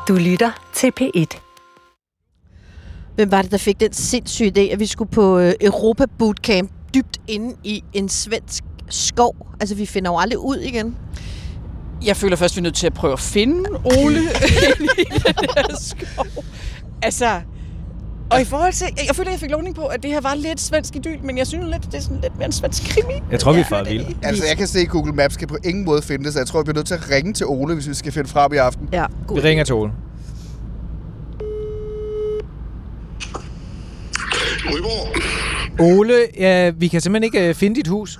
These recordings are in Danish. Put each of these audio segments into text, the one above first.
Du lytter til P1. Hvem var det, der fik den sindssyge idé, at vi skulle på Europa Bootcamp dybt inde i en svensk skov? Altså, vi finder jo aldrig ud igen. Jeg føler først, vi er nødt til at prøve at finde Ole i den her skov. Altså, og i forhold til, jeg føler, jeg fik lovning på, at det her var lidt svensk idyl, men jeg synes lidt, det er sådan lidt mere en svensk krimi. Jeg tror, vi er for vilde. Altså, jeg kan se, at Google Maps kan på ingen måde finde det, så jeg tror, vi bliver nødt til at ringe til Ole, hvis vi skal finde frem i aften. Ja, vi ringer til Ole. Ole, ja, vi kan simpelthen ikke finde dit hus.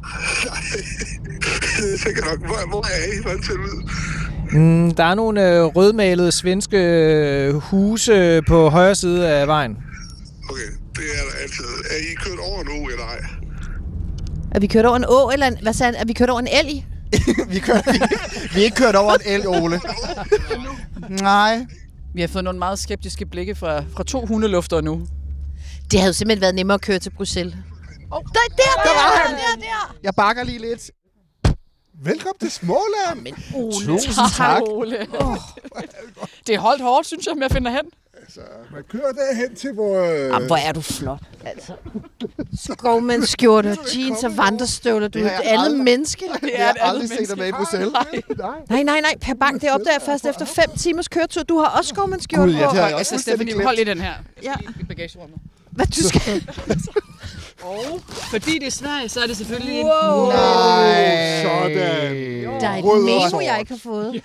Jeg tænker nok, hvor er I? Hvordan ser det ud? Der er nogle rødmalede svenske huse på højre side af vejen. Okay, det er der altid. Er I kørt over en å, eller ej? Er vi kørt over en å, eller hvad sagde han? Er vi kørt over en elg? vi er ikke kørt over en elg, Ole. Nej. Vi har fået nogle meget skeptiske blikke fra 2 hundelufter nu. Det havde jo simpelthen været nemmere at køre til Bruxelles. Der! Jeg bakker lige lidt. Velkommen til Småland. Men Ole, tusind tak. Ole. Det er holdt hårdt, synes jeg, med at finde hen. Altså, man kører derhen til, hvor... Jamen, hvor er du flot, altså. Skovmandsskjorter, jeans og vandrestøvler. Du er et andet menneske. Det har jeg aldrig set dig med i Bruxelles. Nej. Per Bang, det opdager jeg først efter 5 timers køretur. Du har også skovmandsskjorter på. Gud, jeg Altså, Stephanie, hold i den her. Ja. I bagagerummet. Hvad du skal... Og fordi det er Sverige, så er det selvfølgelig wow. Nej. Sådan. Der er et memo, jeg ikke har fået.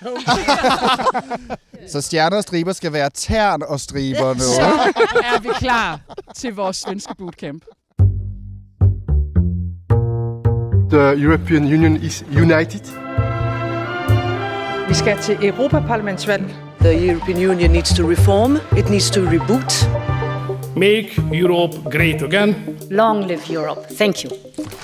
Så stjerner og striber skal være tern og striber nu. Så er vi klar til vores svenske bootcamp. The European Union is united. Vi skal til Europaparlamentsvalg. The European Union needs to reform. It needs to reboot. Make Europe great again. Long live Europe. Thank you.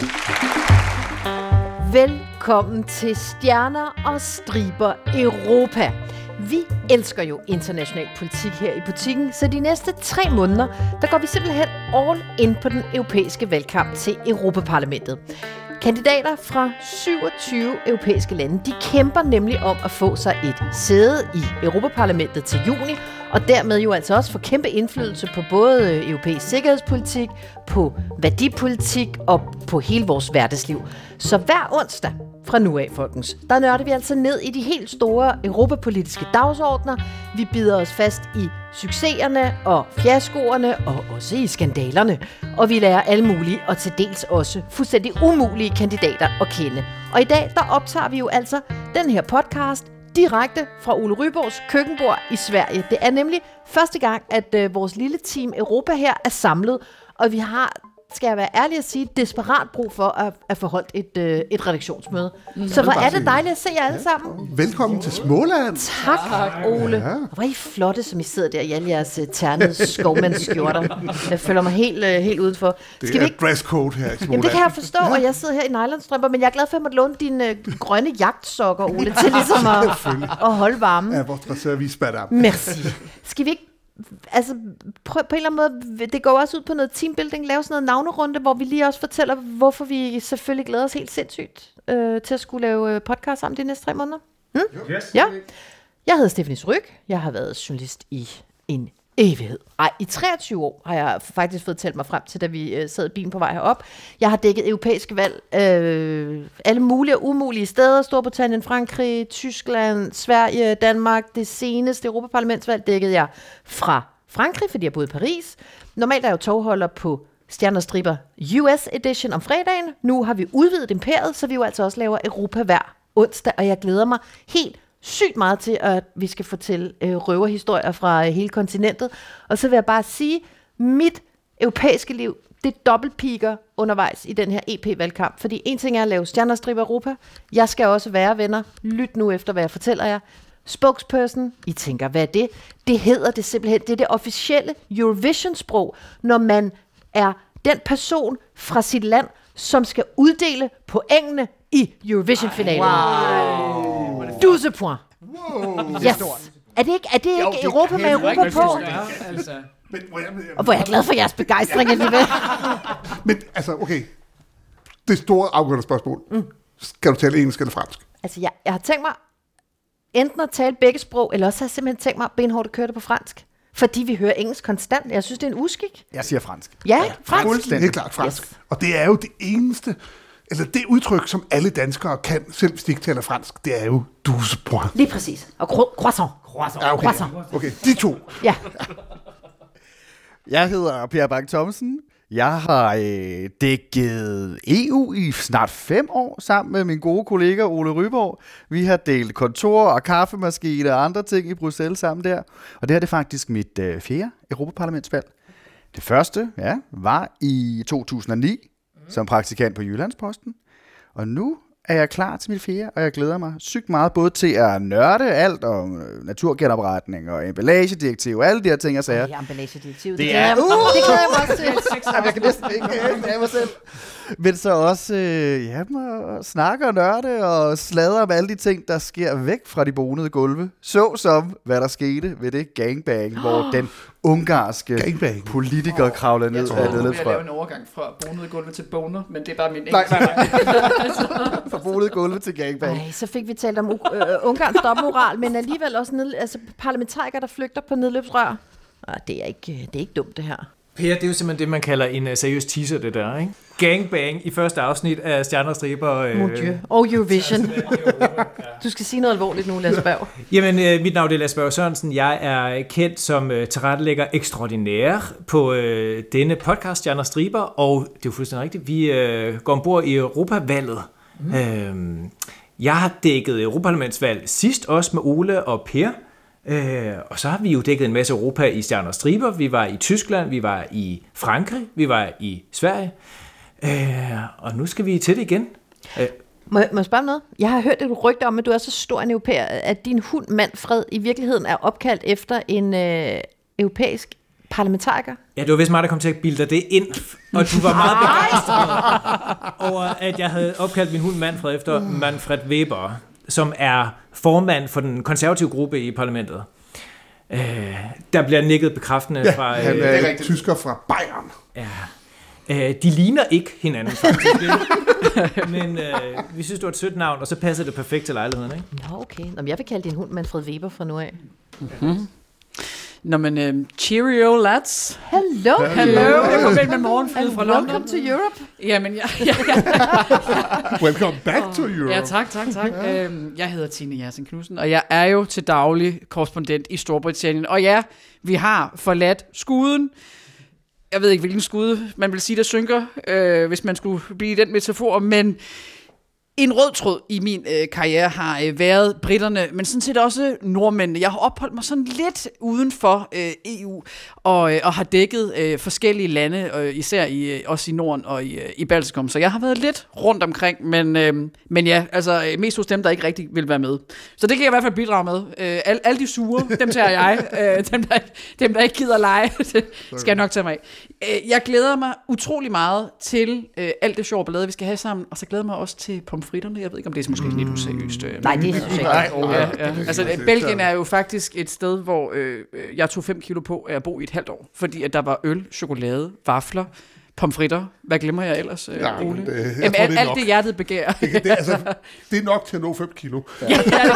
Velkommen til Stjerner og Striber Europa. Vi elsker jo international politik her i butikken, så de næste 3 måneder, der går vi simpelthen all in på den europæiske valgkamp til Europaparlamentet. Kandidater fra 27 europæiske lande, de kæmper nemlig om at få sig et sæde i Europaparlamentet til juni, og dermed jo altså også få kæmpe indflydelse på både europæisk sikkerhedspolitik, på værdipolitik og på hele vores hverdagsliv. Så hver onsdag fra nu af, folkens, der nørder vi altså ned i de helt store europapolitiske dagsordner. Vi bider os fast i succeserne og fiaskoerne og også i skandalerne. Og vi lærer alle mulige og til dels også fuldstændig umulige kandidater at kende. Og i dag, der optager vi jo altså den her podcast direkte fra Ole Ryborgs køkkenbord i Sverige. Det er nemlig første gang, at vores lille team Europa her er samlet, og vi har, skal jeg være ærlig at sige, desperat brug for at få holdt et redaktionsmøde. Så hvor er det dejligt at se jer alle sammen. Velkommen til Småland. Tak, Ole. Ja. Hvor er I flotte, som I sidder der i alle jeres ternede skovmandsskjorter. Jeg føler mig helt udenfor. Det er dresscode her i Småland. Jamen, det kan jeg forstå, og jeg sidder her i nylonstrømper, men jeg er glad for, at jeg måtte låne dine grønne jagtsokker, Ole, til ligesom at holde varmen. Ja, vores reservis badam. Merci. Skal vi ikke altså, prøv på en eller anden måde, det går også ud på noget teambuilding, lave sådan noget navnerunde, hvor vi lige også fortæller, hvorfor vi selvfølgelig glæder os helt sindssygt til at skulle lave podcast sammen de næste 3 måneder. Yes. Ja. Jeg hedder Stephanie Ryg. Jeg har været journalist i en evighed. I 23 år har jeg faktisk fået talt mig frem til, da vi sad i bilen på vej herop. Jeg har dækket europæiske valg alle mulige og umulige steder. Storbritannien, Frankrig, Tyskland, Sverige, Danmark. Det seneste Europaparlamentsvalg dækkede jeg fra Frankrig, fordi jeg boede i Paris. Normalt er jeg jo tovholder på Stjerner og Striber US Edition om fredagen. Nu har vi udvidet imperiet, så vi jo altså også laver Europa hver onsdag, og jeg glæder mig helt sygt meget til, at vi skal fortælle røverhistorier fra hele kontinentet. Og så vil jeg bare sige, mit europæiske liv, det dobbeltpiker undervejs i den her EP-valgkamp. Fordi en ting er at lave Stjerner og Striber Europa. Jeg skal også være, venner. Lyt nu efter, hvad jeg fortæller jer. Spokesperson. I tænker, hvad er det? Det hedder det simpelthen. Det er det officielle Eurovision-sprog, når man er den person fra sit land, som skal uddele pointene i Eurovision-finalen. Wow. 12 point. Wow. Yes. Er det ikke Europa med Europa på? Altså. Men, og hvor er jeg glad for jeres begejstring alligevel. Men altså, okay. Det store afgørende spørgsmål. Skal du tale engelsk eller fransk? Altså, jeg har tænkt mig enten at tale begge sprog, eller også har jeg simpelthen tænkt mig benhårdt at køre det på fransk. Fordi vi hører engelsk konstant. Jeg synes, det er en uskik. Jeg siger fransk. Ja, fransk. Fuldstændig. Helt klart fransk. Yes. Og det er jo det eneste, eller det udtryk, som alle danskere kan, selv hvis de ikke taler fransk, det er jo douze point. Lige præcis. Og croissant. Ja, okay. Croissant. Okay, de to. Ja. Jeg hedder Per Bang-Thomsen. Jeg har dækket EU i snart 5 år sammen med min gode kollega Ole Ryborg. Vi har delt kontor og kaffemaskine og andre ting i Bruxelles sammen der. Og det her det er faktisk mit 4. Europaparlamentsvalg. Det første var i 2009 som praktikant på Jyllandsposten. Og nu er jeg klar til mit 4, og jeg glæder mig sygt meget både til at nørde alt om naturgenopretning og emballagedirektiv og alle de her ting, jeg sagde. Ja, emballagedirektiv. Det glæder jeg mig også til. Jeg kan næsten ikke af mig selv. Men så også snakke og nørde og sladre om alle de ting, der sker væk fra de bonede gulve. Såsom, hvad der skete ved det gangbang, hvor den ungarske politiker kravler ned af ledet fra. Jeg lave en overgang fra bonede gulve til boner, men det er bare min engelsk. Fra bonede gulve til gangbang. Nej, så fik vi talt om Ungarns dobbeltmoral, men alligevel også parlamentarikere, der flygter på nedløbsrør. Det er ikke dumt, det her. Per, det er jo simpelthen det, man kalder en seriøs teaser, det der, ikke? Gangbang i første afsnit af Stjerner og Striber. Mon Dieu. Og Eurovision. Du skal sige noget alvorligt nu, Lasse Berg. Jamen, mit navn er Lasse Berg Sørensen. Jeg er kendt som tilrettelægger ekstraordinær på denne podcast, Stjerner og Striber, og det er jo fuldstændig rigtigt. Vi går ombord i Europavalget. Jeg har dækket Europaparlamentsvalg sidst, også med Ole og Per. Og så har vi jo dækket en masse Europa i Stjerner og Striber. Vi var i Tyskland, vi var i Frankrig, vi var i Sverige. Og nu skal vi til det igen. Må jeg spørge om noget? Jeg har hørt et rygte om, at du er så stor en europæer, at din hund Manfred i virkeligheden er opkaldt efter en europæisk parlamentariker. Ja, det var vist mig, der kom til at bilde dig det ind, og du var meget begejstret over, at jeg havde opkaldt min hund Manfred efter Manfred Weber, som er formand for den konservative gruppe i parlamentet. Der bliver nikket bekræftende fra... han er tysker fra Bayern. Ja. De ligner ikke hinanden, faktisk. Men vi synes, det var et sødt navn, og så passer det perfekt til lejligheden, ikke? Nå, okay. Nå, jeg vil kalde din hund Manfred Weber fra nu af. Mm-hmm. Nå, men cheerio, lads. Hello. Jeg kom ind med morgenflyet fra London. Welcome to Europe. Jamen, ja. Welcome back to Europe. Ja, tak. Jeg hedder Tine Jersen Knudsen, og jeg er jo til daglig korrespondent i Storbritannien. Og ja, vi har forladt skuden. Jeg ved ikke, hvilken skude man vil sige, der synker, hvis man skulle blive den metafor, men en rød tråd i min karriere har været britterne, men sådan set også nordmændene. Jeg har opholdt mig sådan lidt uden for EU og har dækket forskellige lande, især også i Norden og i Baltikum. Så jeg har været lidt rundt omkring, men ja, altså mest hos dem, der ikke rigtig vil være med. Så det kan jeg i hvert fald bidrage med. Alle de sure, dem tager jeg. Dem, der ikke gider lege, skal jeg nok tage mig af. Jeg glæder mig utrolig meget til alt det sjove ballade, vi skal have sammen, og så glæder mig også til pomfritterne. Jeg ved ikke, om det er måske lidt useriøst. Nej, det synes jeg ikke. Altså, Belgien er jo faktisk et sted, hvor jeg tog 5 kilo på at bo i et halvt år, fordi at der var øl, chokolade, vafler, pomfritter. Hvad glemmer jeg ellers, Ole? Alt det hjertet begærer. Det er nok til at nå 5 kilo. Ja,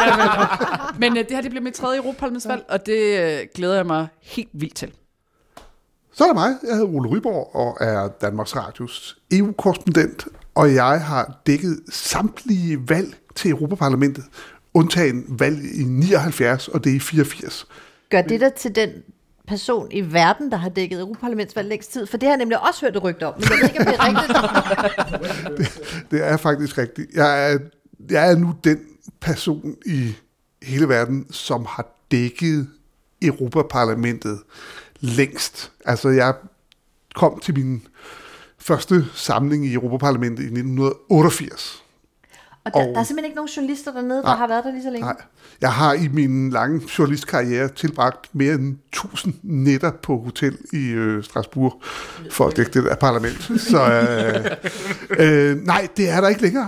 men det her det bliver mit 3. Europaparlamentsvalg, og det glæder jeg mig helt vildt til. Så er det mig. Jeg hedder Ole Ryborg og er Danmarks Radios EU-korrespondent, og jeg har dækket samtlige valg til Europaparlamentet, undtagen valg i 79, og det er i 84. Gør det der til den person i verden, der har dækket Europaparlamentsvalg længst tid? For det har jeg nemlig også hørt et rygte om, men jeg ved ikke, om det er rigtigt. Det er faktisk rigtigt. Jeg er nu den person i hele verden, som har dækket Europaparlamentet længst. Altså, jeg kom til min første samling i Europaparlamentet i 1988. Og der er simpelthen ikke nogen journalister dernede, der har været der lige så længe? Nej. Jeg har i min lange journalistkarriere tilbragt mere end 1000 nætter på hotel i Strasbourg for at dække det der parlament. Så nej, det er der ikke længere.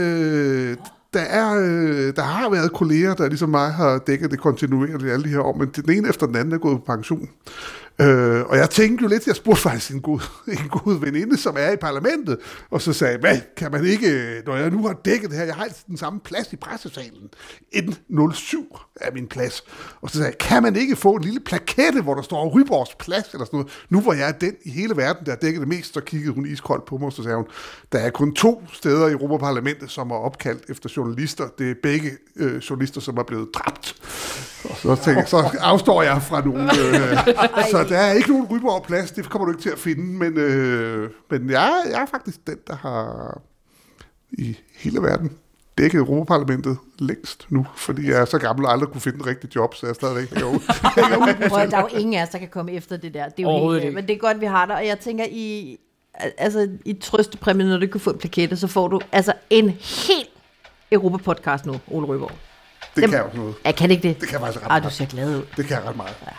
Der har været kolleger, der ligesom mig har dækket det kontinuerligt alle de her år, men den ene efter den anden er gået på pension. Og jeg tænkte jo lidt, jeg spurgte faktisk en god veninde, som er i parlamentet, og så sagde, hvad kan man ikke, når jeg nu har dækket det her, jeg har altid den samme plads i pressesalen, 107 er min plads, og så sagde jeg, kan man ikke få en lille plakette, hvor der står Ryborgs plads, eller sådan noget, nu hvor jeg er den i hele verden, der har dækket det mest, så kiggede hun iskoldt på mig, og så sagde hun, der er kun 2 steder i Europaparlamentet, som er opkaldt efter journalister, det er begge journalister, som er blevet dræbt. Og så tænkte jeg, så afstår jeg fra nogen. Så der er ikke nogen Ryborg-plads, det kommer du ikke til at finde, men jeg er faktisk den, der har i hele verden dækket Europaparlamentet længst nu, fordi jeg er så gammel og aldrig kunne finde en rigtig job, så jeg er stadigvæk herude. Der er jo ingen af os, der kan komme efter det der. Det er jo helt, men det er godt, vi har der, og jeg tænker, i trøstepræmien, når du kan få en plakette, så får du altså en helt Europa-podcast nu, Ole Ryborg. Det kan jeg også noget. Jeg kan ikke det. Det kan jeg faktisk ret meget. Du ser glad ud. Det kan jeg ret meget. Ja.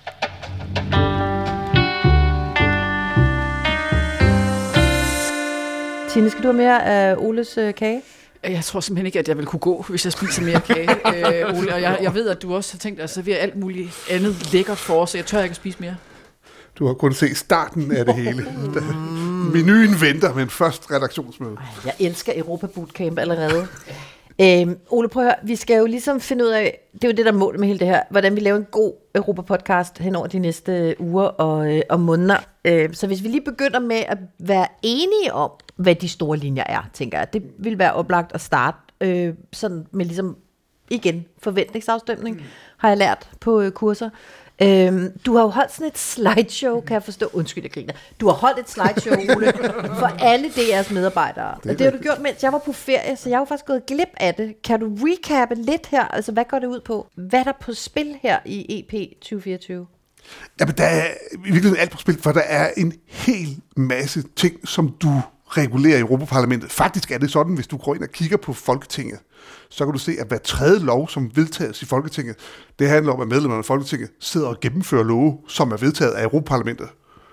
Tine, skal du have mere af Oles kage? Jeg tror simpelthen ikke, at jeg vil kunne gå, hvis jeg spiser mere kage, Ole. Og jeg ved, at du også har tænkt dig at servere alt muligt andet lækkert for os, så jeg tør ikke at spise mere. Du har kun set starten af det hele. Menuen venter, men først redaktionsmøde. Jeg elsker Europa Bootcamp allerede. Ole, prøv at høre, vi skal jo ligesom finde ud af, det er jo det, der er målet med hele det her, hvordan vi laver en god Europa-podcast hen over de næste uger og måneder. Så hvis vi lige begynder med at være enige om, hvad de store linjer er, tænker jeg, det vil være oplagt at starte sådan med ligesom, igen, forventningsafstemning, har jeg lært på kurser. Du har jo holdt sådan et slideshow, kan jeg forstå. Undskyld, jeg griner. Du har holdt et slideshow, Ole, for alle DR's medarbejdere. Det har du gjort, mens jeg var på ferie, så jeg har jo faktisk gået glip af det. Kan du recappe lidt her? Altså, hvad går det ud på? Hvad er der på spil her i EP 2024? Jamen, der er i virkeligheden alt på spil, for der er en hel masse ting, som du regulerer i Europaparlamentet. Faktisk er det sådan, hvis du går ind og kigger på Folketinget, så kan du se, at hver tredje lov, som vedtages i Folketinget, det handler om, at medlemmerne af Folketinget sidder og gennemfører love, som er vedtaget af Europaparlamentet.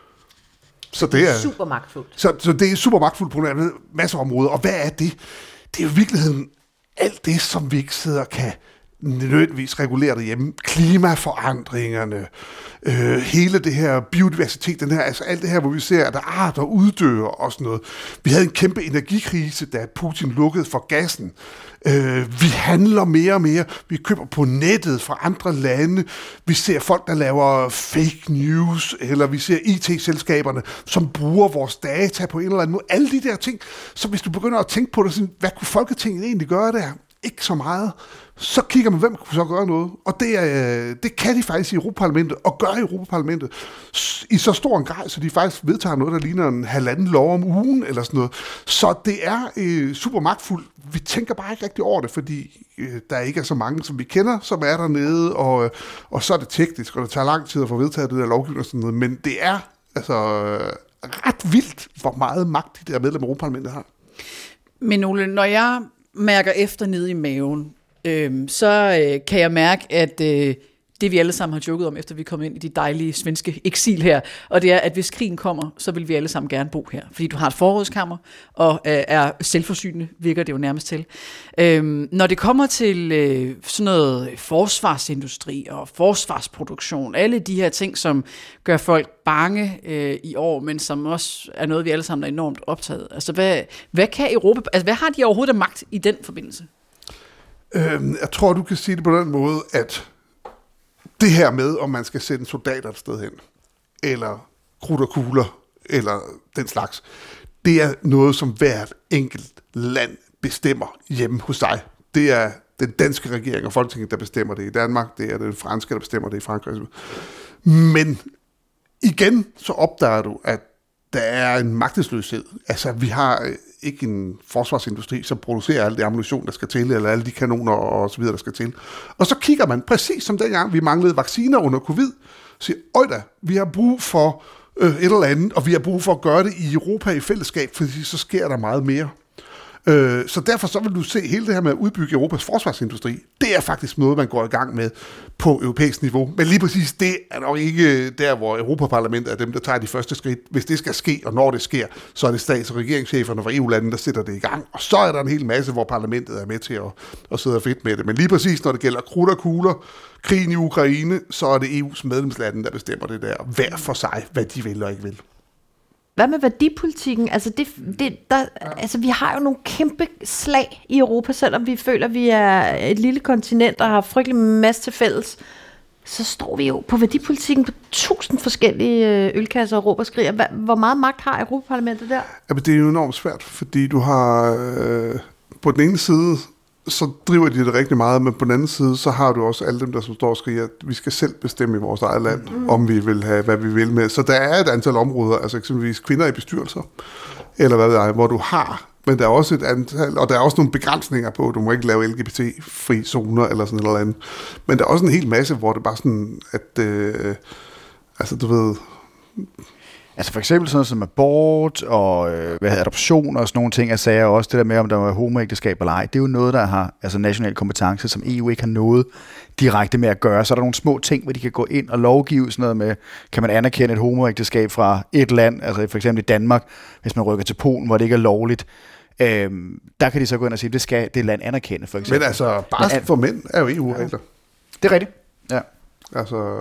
Så det er super magtfuldt. Så det er super magtfuldt på en masse områder. Og hvad er det? Det er jo i virkeligheden alt det, som vi ikke sidder og kan nødvendigvis regulere derhjemme. Klimaforandringerne, hele det her biodiversitet, den her, altså alt det her, hvor vi ser, at der er arter uddør og sådan noget. Vi havde en kæmpe energikrise, da Putin lukkede for gassen. Vi handler mere og mere. Vi køber på nettet fra andre lande. Vi ser folk, der laver fake news, eller vi ser IT-selskaberne, som bruger vores data på en eller anden måde. Alle de der ting. Så hvis du begynder at tænke på det, sådan, hvad kunne Folketinget egentlig gøre der? Ikke så meget. Så kigger man, hvem kunne så gøre noget. Og det kan de faktisk i Europaparlamentet, og gør i Europaparlamentet i så stor en grad, så de faktisk vedtager noget, der ligner en 1,5 lov om ugen, eller sådan noget. Så det er super magtfuldt. Vi tænker bare ikke rigtig over det, fordi der ikke er så mange, som vi kender, som er dernede, og så er det teknisk, og det tager lang tid at få vedtaget det der lovgivning og sådan noget. Men det er altså ret vildt, hvor meget magt de der medlemmer af Europaparlamentet har. Men Ole, når jeg mærker efter nede i maven, så kan jeg mærke, at det vi alle sammen har joket om, efter vi kom ind i de dejlige svenske eksil her, og det er, at hvis krigen kommer, så vil vi alle sammen gerne bo her. Fordi du har et forrådskammer, og er selvforsynende, virker det jo nærmest til. Når det kommer til sådan noget forsvarsindustri og forsvarsproduktion, alle de her ting, som gør folk bange i år, men som også er noget, vi alle sammen er enormt optaget. Altså, hvad kan Europa, altså hvad har de overhovedet af magt i den forbindelse? Jeg tror, du kan sige det på den måde, at det her med, om man skal sende soldater et sted hen, eller krudt og kugler, eller den slags, det er noget, som hvert enkelt land bestemmer hjemme hos sig. Det er den danske regering og Folketinget, der bestemmer det i Danmark. Det er den franske, der bestemmer det i Frankrig. Men igen, så opdager du, at der er en magtesløshed. Altså, vi har ikke en forsvarsindustri, som producerer al det ammunition, der skal til, eller alle de kanoner og så videre, der skal til. Og så kigger man, præcis som dengang vi manglede vacciner under covid, og siger, øj da, vi har brug for et eller andet, og vi har brug for at gøre det i Europa i fællesskab, fordi så sker der meget mere. Så derfor så vil du se hele det her med at udbygge Europas forsvarsindustri. Det er faktisk noget, man går i gang med på europæisk niveau. Men lige præcis det er nok ikke der, hvor Europaparlamentet er dem, der tager de første skridt. Hvis det skal ske, og når det sker, så er det stats- og regeringscheferne fra EU-landene, der sætter det i gang. Og så er der en hel masse, hvor parlamentet er med til at sidde fedt med det. Men lige præcis, når det gælder krudt og kugler, krigen i Ukraine, så er det EU's medlemslande, der bestemmer det der hver for sig, hvad de vil og ikke vil. Hvad med værdipolitikken? Altså, vi har jo nogle kæmpe slag i Europa, selvom vi føler, at vi er et lille kontinent og har frygtelig masse til fælles. Så står vi jo på værdipolitikken på 1000 forskellige ølkasser og råber skriger. Hvor meget magt har Europaparlamentet der? Jamen, det er jo enormt svært, fordi du har på den ene side, så driver de det rigtig meget, men på den anden side, så har du også alle dem, der som står og skriger, at vi skal selv bestemme i vores eget land, om vi vil have, hvad vi vil med. Så der er et antal områder, altså eksempelvis kvinder i bestyrelser, eller hvad det er, hvor du har, men der er også et antal, og der er også nogle begrænsninger på, du må ikke lave LGBT-fri zoner, eller sådan noget andet. Men der er også en hel masse, hvor det er bare sådan, at, altså du ved... Altså for eksempel sådan noget som abort og adoption og sådan nogle ting af sager, også det der med, om der var homoægteskab eller ej, det er jo noget, der har altså national kompetence, som EU ikke har noget direkte med at gøre. Så er der nogle små ting, hvor de kan gå ind og lovgive sådan noget med, kan man anerkende et homoægteskab fra et land, altså for eksempel i Danmark, hvis man rykker til Polen, hvor det ikke er lovligt. Der kan de så gå ind og sige, at det skal det land anerkende, for eksempel. Men altså, bare for mænd er jo EU-regler. Det er rigtigt, ja. Altså...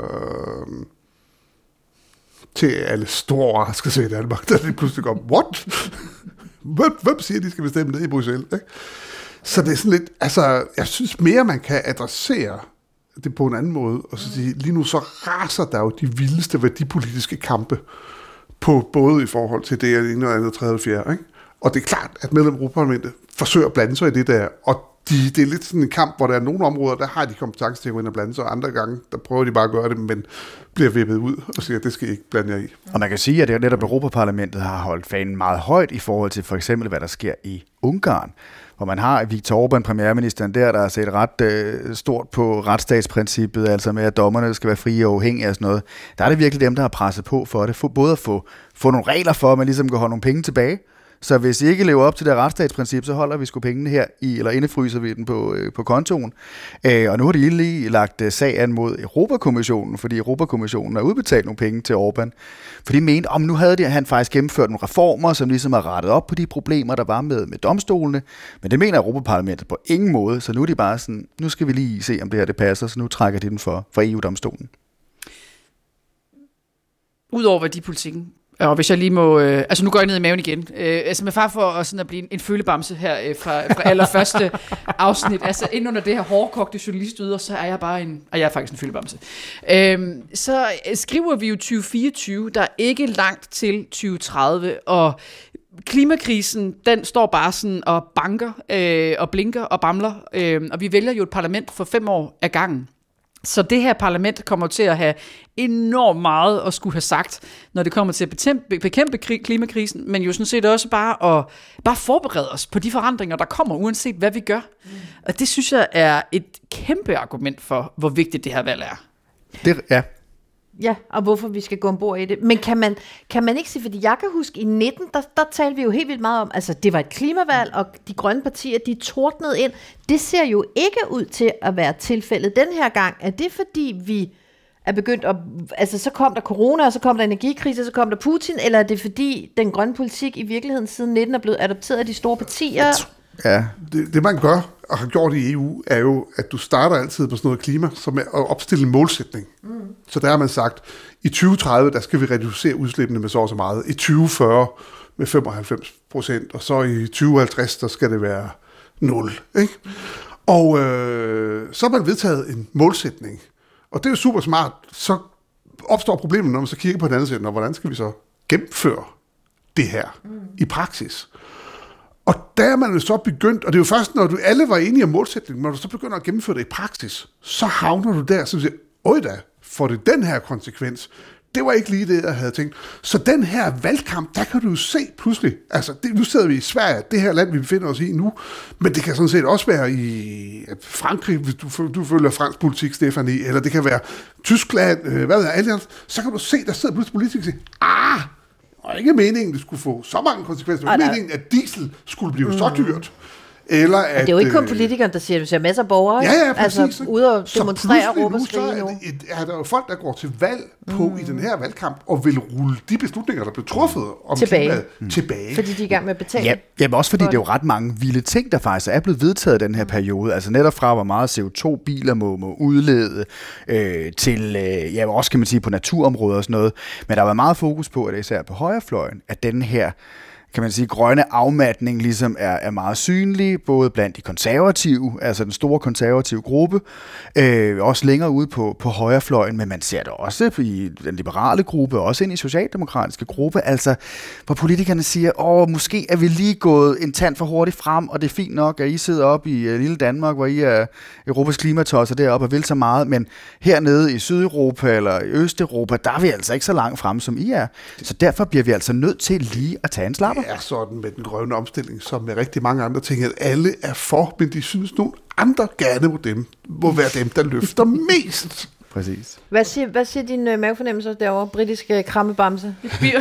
til alle store overraskelser i Danmark, der det pludselig går, what? Hvem siger, at de skal bestemme det i Bruxelles? Ikke? Så det er sådan lidt, altså, jeg synes mere, man kan adressere det på en anden måde, og så sige, lige nu så raser der jo de vildeste værdipolitiske kampe, på både i forhold til det ene og andet, tredje og fjerde, ikke? Og det er klart, at medlem Europaparlamentet forsøger at blande sig i det der, og det er lidt sådan en kamp, hvor der er nogle områder, der har de kompetence til at gå ind og blande sig, og andre gange, der prøver de bare at gøre det, men bliver vippet ud og siger, at det skal I ikke blande jer i. Og man kan sige, at det netop Europaparlamentet har holdt fanen meget højt i forhold til for eksempel, hvad der sker i Ungarn, hvor man har Viktor Orbán, premierministeren der har set ret stort på retsstatsprincippet, altså med, at dommerne skal være frie og uafhængige og sådan noget. Der er det virkelig dem, der har presset på for det, både at få nogle regler for, at man ligesom kan holde nogle penge tilbage. Så hvis I ikke lever op til det retsstatsprincip, så holder vi sgu pengene her eller indefryser vi den på kontoen. Og nu har de lige lagt sag an mod Europakommissionen, fordi Europakommissionen har udbetalt nogle penge til Orbán. For de mente, nu havde han faktisk gennemført nogle reformer, som ligesom har rettet op på de problemer, der var med domstolene. Men det mener Europaparlamentet på ingen måde, så nu er de bare sådan, nu skal vi lige se, om det her det passer, så nu trækker de den for EU-domstolen. Udover værdipolitikken, og hvis jeg lige må... nu går jeg ned i maven igen. Med far for at blive en følebamse her fra allerførste afsnit. Altså ind under det her hårdkogte journalistyder, så er jeg jeg er faktisk en følebamse. Så skriver vi jo 2024, der er ikke langt til 2030, og klimakrisen, den står bare sådan og banker og blinker og bamler, og vi vælger jo et parlament for 5 år ad gangen. Så det her parlament kommer til at have enormt meget at skulle have sagt, når det kommer til at bekæmpe klimakrisen, men jo sådan set også bare forberede os på de forandringer, der kommer, uanset hvad vi gør. Og det synes jeg er et kæmpe argument for, hvor vigtigt det her valg er. Ja. Ja, og hvorfor vi skal gå ombord i det. Men kan man ikke sige, fordi jeg kan huske, i 19, der talte vi jo helt vildt meget om, altså det var et klimavalg, og de grønne partier, de tordnede ind. Det ser jo ikke ud til at være tilfældet den her gang. Er det fordi, vi er begyndt at... Altså så kom der corona, og så kom der energikrise, og så kom der Putin, eller er det fordi, den grønne politik i virkeligheden siden 19 er blevet adopteret af de store partier? Ja. Det man gør, og har gjort i EU, er jo, at du starter altid på sådan noget klima, som er at opstille en målsætning. Så der har man sagt, i 2030, der skal vi reducere udslippene med så og så meget. I 2040 med 95%, og så i 2050, der skal det være 0. Ikke? Og så har man vedtaget en målsætning. Og det er jo super smart. Så opstår problemet, når man så kigger på den anden side, og hvordan skal vi så gennemføre det her i praksis? Og der er man jo så begyndt, og det er jo først, når du alle var enige om målsætningen, når du så begynder at gennemføre det i praksis, så havner du der, så du siger, øj da, får det den her konsekvens? Det var ikke lige det, jeg havde tænkt. Så den her valgkamp, der kan du se pludselig, altså nu sidder vi i Sverige, det her land, vi befinder os i nu, men det kan sådan set også være i Frankrig, hvis du følger fransk politik, Stefanie, eller det kan være Tyskland, så kan du se, der sidder pludselig politikere og siger, Og ikke meningen, det skulle få så mange konsekvenser. Det var meningen, at diesel skulle blive så dyrt. Eller at, det er jo ikke kun politikerne, der siger, at du ser masser af borgere, ja, præcis, altså ude og demonstrere og råbe og skrige nu. Er der jo folk, der går til valg på i den her valgkamp, og vil rulle de beslutninger, der blev truffet om klimaet, tilbage. Fordi de er i gang med at betale. Ja, jamen også fordi det er jo ret mange vilde ting, der faktisk er blevet vedtaget i den her periode. Altså netop fra, hvor meget CO2-biler må udlede, til, også kan man sige, på naturområder og sådan noget. Men der var meget fokus på, at især på højrefløjen, at den her, kan man sige, grønne afmatning ligesom er meget synlig, både blandt de konservative, altså den store konservative gruppe, også længere ude på højrefløjen, men man ser det også i den liberale gruppe, også ind i socialdemokratiske gruppe, altså hvor politikerne siger, måske er vi lige gået en tand for hurtigt frem, og det er fint nok, at I sidder op i lille Danmark, hvor I er Europas klimatosser deroppe og vil så meget, men hernede i Sydeuropa eller i Østeuropa, der er vi altså ikke så langt frem, som I er. Så derfor bliver vi altså nødt til lige at tage en slapper. Det er sådan med den grønne omstilling, som med rigtig mange andre ting, at alle er for, men de synes, nogle andre gerne må være dem, der løfter mest. Præcis. Hvad siger din mavefornemmelse derovre, britiske krammebamse? Det er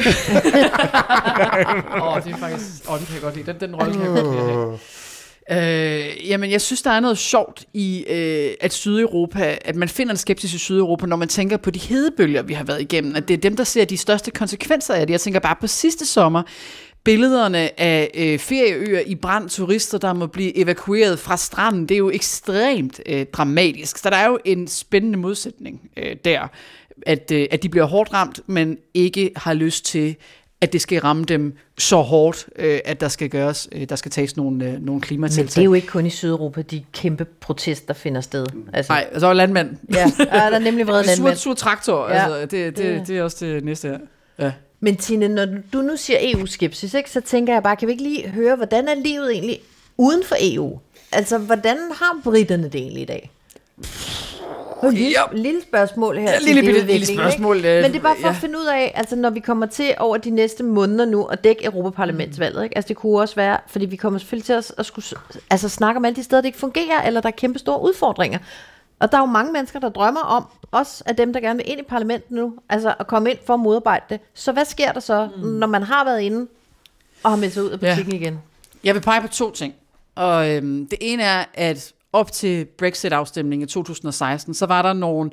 faktisk... den kan jeg godt lide. Den rolle kan jeg godt lide at have. Jamen, jeg synes, der er noget sjovt i, at Sydeuropa, at man finder en skepsis i Sydeuropa, når man tænker på de hedebølger, vi har været igennem, at det er dem, der ser de største konsekvenser af det. Jeg tænker bare på sidste sommer, billederne af ferieøer i brand, turister, der må blive evakueret fra stranden, det er jo ekstremt dramatisk. Så der er jo en spændende modsætning der, at de bliver hårdt ramt, men ikke har lyst til, at det skal ramme dem så hårdt, at der skal tages nogle klimatiltag. Men det er jo ikke kun i Sydeuropa, de kæmpe protester finder sted. Altså. Nej, så er landmand. Ja, der er nemlig vrede landmand. Sur traktor, ja, altså, det er også det næste her. Ja. Men Tine, når du nu siger EU-skepsis, ikke, så tænker jeg bare, kan vi ikke lige høre, hvordan er livet egentlig uden for EU? Altså, hvordan har britterne det egentlig i dag? Lille spørgsmål her. Lille spørgsmål. Men det er bare for at finde ud af, altså når vi kommer til over de næste måneder nu at dække Europaparlamentsvalget, ikke? Altså det kunne også være, fordi vi kommer selvfølgelig til at skulle snakke om alle de steder, det ikke fungerer, eller der er kæmpe store udfordringer. Og der er jo mange mennesker, der drømmer om, også af dem, der gerne vil ind i parlamentet nu, altså at komme ind for at modarbejde det. Så hvad sker der så, når man har været inde og har meldt sig ud af politikken igen? Jeg vil pege på 2 ting. Og det ene er, at op til Brexit-afstemningen i 2016, så var der nogle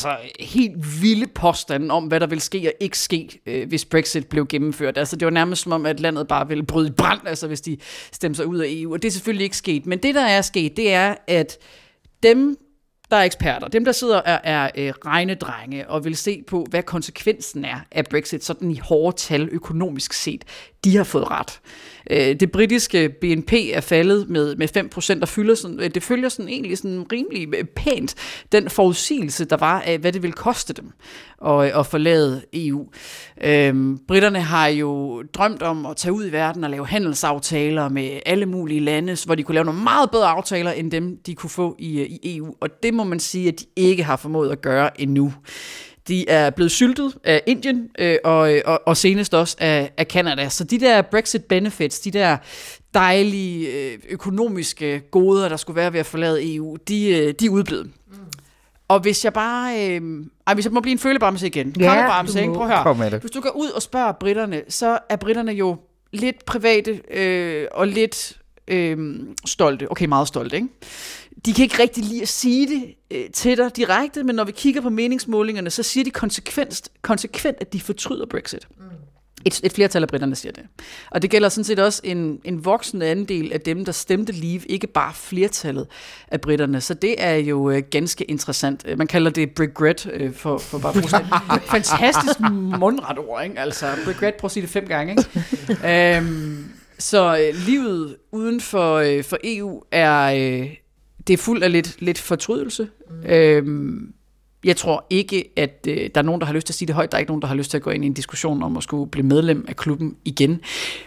helt vilde påstande om, hvad der ville ske og ikke ske, hvis Brexit blev gennemført. Altså det var nærmest som om, at landet bare ville bryde i brand, altså hvis de stemte sig ud af EU. Og det er selvfølgelig ikke sket. Men det, der er sket, det er, at dem, der er eksperter, dem der sidder og er regnedrenge og vil se på, hvad konsekvensen er af Brexit, sådan i hårde tal økonomisk set, de har fået ret. Det britiske BNP er faldet med 5%, og det følger sådan egentlig sådan rimelig pænt den forudsigelse, der var af, hvad det ville koste dem at forlade EU. Britterne har jo drømt om at tage ud i verden og lave handelsaftaler med alle mulige lande, hvor de kunne lave nogle meget bedre aftaler, end dem, de kunne få i EU. Og det må man sige, at de ikke har formået at gøre endnu. De er blevet syltet af Indien og senest også af Canada. Så de der Brexit benefits, de der dejlige økonomiske goder, der skulle være ved at forlade EU, de er udblevet. Og hvis jeg bare... hvis jeg må blive en følebamse igen. Krammebamse, ikke? Prøv at høre. Hvis du går ud og spørger britterne, så er britterne jo lidt private og lidt stolte. Okay, meget stolte, ikke? De kan ikke rigtig lide at sige det til dig direkte, men når vi kigger på meningsmålingerne, så siger de konsekvent, at de fortryder Brexit. Et flertal af britterne siger det. Og det gælder sådan set også en voksende andel af dem, der stemte Leave, ikke bare flertallet af britterne. Så det er jo ganske interessant. Man kalder det regret for bare at bruge fantastisk mundret ord, ikke? Altså regret, prøv at sige det 5 gange, ikke? Så livet uden for EU det er fuld af lidt fortrydelse. Jeg tror ikke, at der er nogen, der har lyst til at sige det højt. Der er ikke nogen, der har lyst til at gå ind i en diskussion om at skulle blive medlem af klubben igen.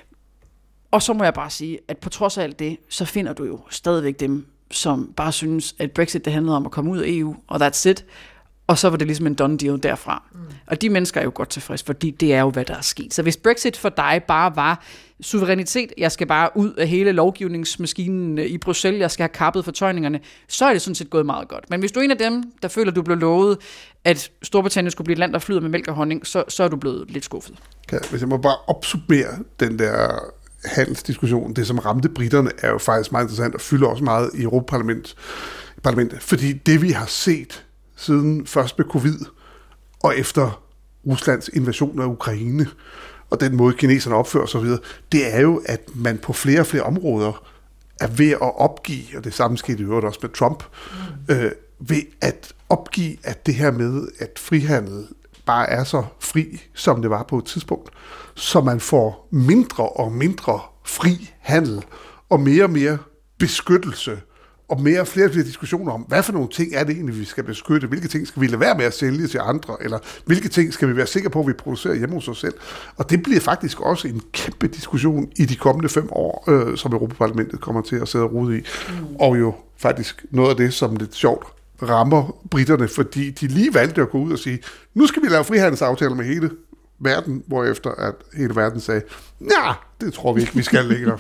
Og så må jeg bare sige, at på trods af alt det, så finder du jo stadigvæk dem, som bare synes, at Brexit det handlede om at komme ud af EU, og that's it. og så var det ligesom en done deal derfra. Og de mennesker er jo godt tilfredse, fordi det er jo, hvad der er sket. Så hvis Brexit for dig bare var suverænitet, jeg skal bare ud af hele lovgivningsmaskinen i Bruxelles, jeg skal have kappet fortøjningerne, så er det sådan set gået meget godt. Men hvis du er en af dem, der føler, du blev lovet, at Storbritannien skulle blive et land, der flyder med mælk og honning, så er du blevet lidt skuffet. Hvis jeg må bare opsummere den der handelsdiskussion, det som ramte britterne, er jo faktisk meget interessant og fylder også meget i Europaparlamentet. Fordi det vi har set siden først med covid og efter Ruslands invasion af Ukraine, og den måde kineserne opfører sig videre, det er jo, at man på flere og flere områder er ved at opgive, og det samme skete i øvrigt også med Trump, ved at opgive, at det her med, at frihandel bare er så fri, som det var på et tidspunkt, så man får mindre og mindre fri handel, og mere beskyttelse, og flere diskussioner om, hvad for nogle ting er det egentlig, vi skal beskytte, hvilke ting skal vi lade være med at sælge til andre, eller hvilke ting skal vi være sikre på, at vi producerer hjemme hos os selv. Og det bliver faktisk også en kæmpe diskussion i de kommende 5 år, som Europaparlamentet kommer til at sidde og rode i. Og jo faktisk noget af det, som lidt sjovt rammer britterne, fordi de lige valgte at gå ud og sige, nu skal vi lave frihandelsaftaler med hele verden, hvorefter at hele verden sagde, ja, det tror vi ikke, vi skal længere.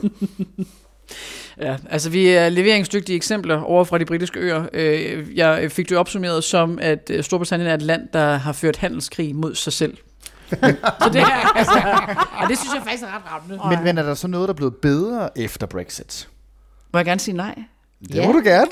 Ja, altså vi er leveringsdygtige eksempler over fra de britiske øer. Jeg fik det opsummeret som, at Storbritannien er et land, der har ført handelskrig mod sig selv. Så det er, altså, og det synes jeg faktisk er ret rammende. Men er der så noget, der er blevet bedre efter Brexit? Må jeg gerne sige nej? Det må du gerne.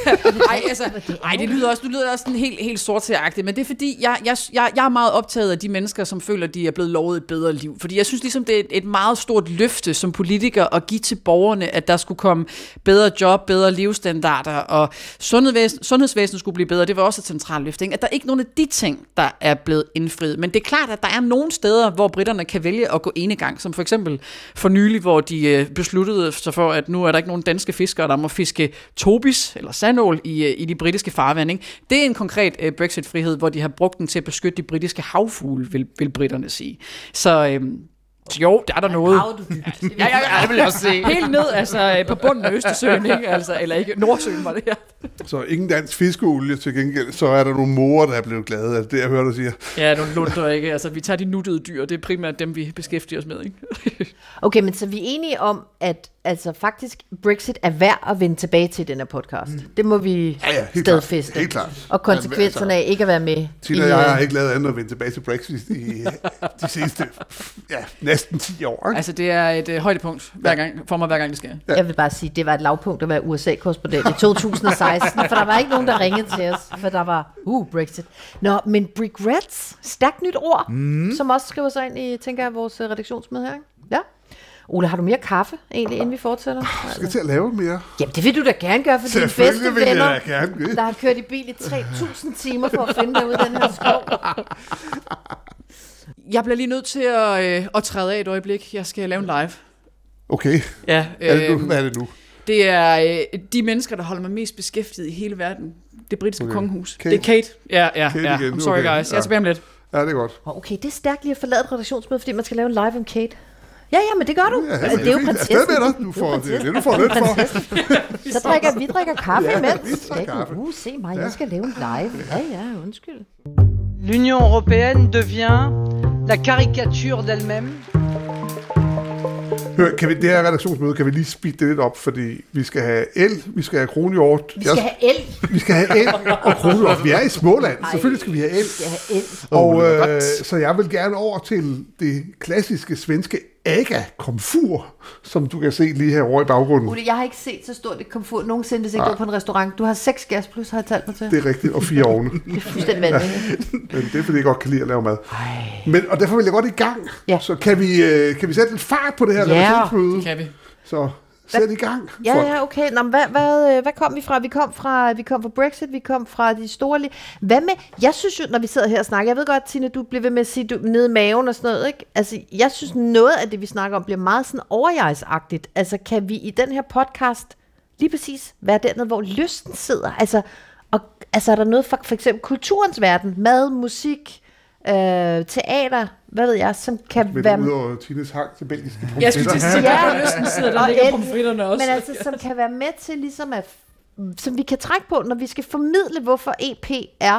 Det lyder også sådan helt sortseagtigt, men det er fordi, jeg er meget optaget af de mennesker, som føler, de er blevet lovet et bedre liv. Fordi jeg synes ligesom, det er et meget stort løfte som politiker at give til borgerne, at der skulle komme bedre job, bedre levestandarder, og sundhedsvæsenet skulle blive bedre. Det var også et centralt løfte. At der er ikke nogen af de ting, der er blevet indfriet. Men det er klart, at der er nogle steder, hvor britterne kan vælge at gå enegang, som for eksempel for nylig, hvor de besluttede sig for, at nu er der ikke nogen danske fiskere, der må fiske tobis eller sandål i de britiske farvande. Ikke? Det er en konkret Brexit-frihed, hvor de har brugt den til at beskytte de britiske havfugle, vil britterne sige. Så jo, der er der noget. Ja, det vil jeg også se. Helt ned, altså på bunden af Østersøen, ikke? Altså, eller ikke, Nordsøen var det her. Så ingen dansk fiskeolie til gengæld, så er der nogle morer, der er blevet glade. Altså det, jeg hører, du siger. Ja, nogle lunder, ikke? Altså, vi tager de nuttede dyr, det er primært dem, vi beskæftiger os med, ikke? Okay, men så vi er enige om, at altså faktisk Brexit er værd at vende tilbage til den her podcast. Det må vi stadfæste. Helt klart. Og konsekvenserne af ikke at være med. Tina og jeg har ikke lavet andet at vende tilbage til Brexit i de seneste næsten 10 år. Ikke? Altså det er et højdepunkt for mig hver gang det sker. Ja. Jeg vil bare sige, det var et lavpunkt at være USA-korrespondent i 2016, for der var ikke nogen, der ringede til os, for der var Brexit. Nå, men regrets, stærkt nyt ord, som også skriver sig ind i, tænker jeg, vores redaktionsmøde her. Ikke? Ja. Ole, har du mere kaffe egentlig, inden vi fortsætter? Skal til at lave mere? Jamen, det vil du da gerne gøre for dine bedste venner, der har kørt i bil i 3.000 timer for at finde dig ud af den her skov. Jeg bliver lige nødt til at træde af et øjeblik. Jeg skal lave en live. Okay. Ja, hvad er det nu? Det er de mennesker, der holder mig mest beskæftiget i hele verden. Det britiske kongehus. Kate. Det er Kate. Ja. Kate I'm sorry, guys. Jeg er tilbage om lidt. Ja, det er godt. Okay, det er stærkt lige at forlade et redaktionsmøde, fordi man skal lave en live om Kate. Ja, men det gør du. Ja, det er jo prinsessen. Du får det, du får løn for. Så vi drikker kaffe imens. Se mig, jeg skal lave en live. Ja, undskyld. L'Union européenne devient la caricature d'elle-même. Hør, det her redaktionsmøde, kan vi lige speede det lidt op, fordi vi skal have el, vi skal have kronhjort. Vi skal have el. Vi skal have el og kronhjort. Vi er i Småland, selvfølgelig skal vi have el. Vi skal have el. Og så jeg vil gerne over til det klassiske svenske AGA-komfur, som du kan se lige herovre i baggrunden. Ole, jeg har ikke set så stort et komfur nogensinde, hvis ikke du er på en restaurant. Du har 6 gas plus, har jeg talt mig til. Det er rigtigt, og 4 ovne. Det er fuldstændig vanvittigt. Men det er, fordi jeg godt kan lide at lave mad. Og derfor vil jeg godt i gang. Ja. Så kan vi sætte lidt fart på det her redaktionsmøde? Det kan vi. Så sæt i gang. Ja, okay. Nå, hvad kom vi fra? Vi kom fra Brexit, vi kom fra de store... Hvad med... Jeg synes jo, når vi sidder her og snakker... Jeg ved godt, Tina, du bliver ved med at sige, nede i maven og sådan noget, ikke? Altså, jeg synes, noget af det, vi snakker om, bliver meget sådan overjegsagtigt. Altså, kan vi i den her podcast lige præcis være dernede, hvor lysten sidder? Altså, er der noget for eksempel kulturens verden, mad, musik... teater, hvad ved jeg, som kan være... Ud over Tines hang til belgiske pomfritter. Jeg skulle til at sige, der lysten sidder, der ligger pomfritterne også. Men altså, som kan være med til ligesom at... Som vi kan trække på, når vi skal formidle, hvorfor EP er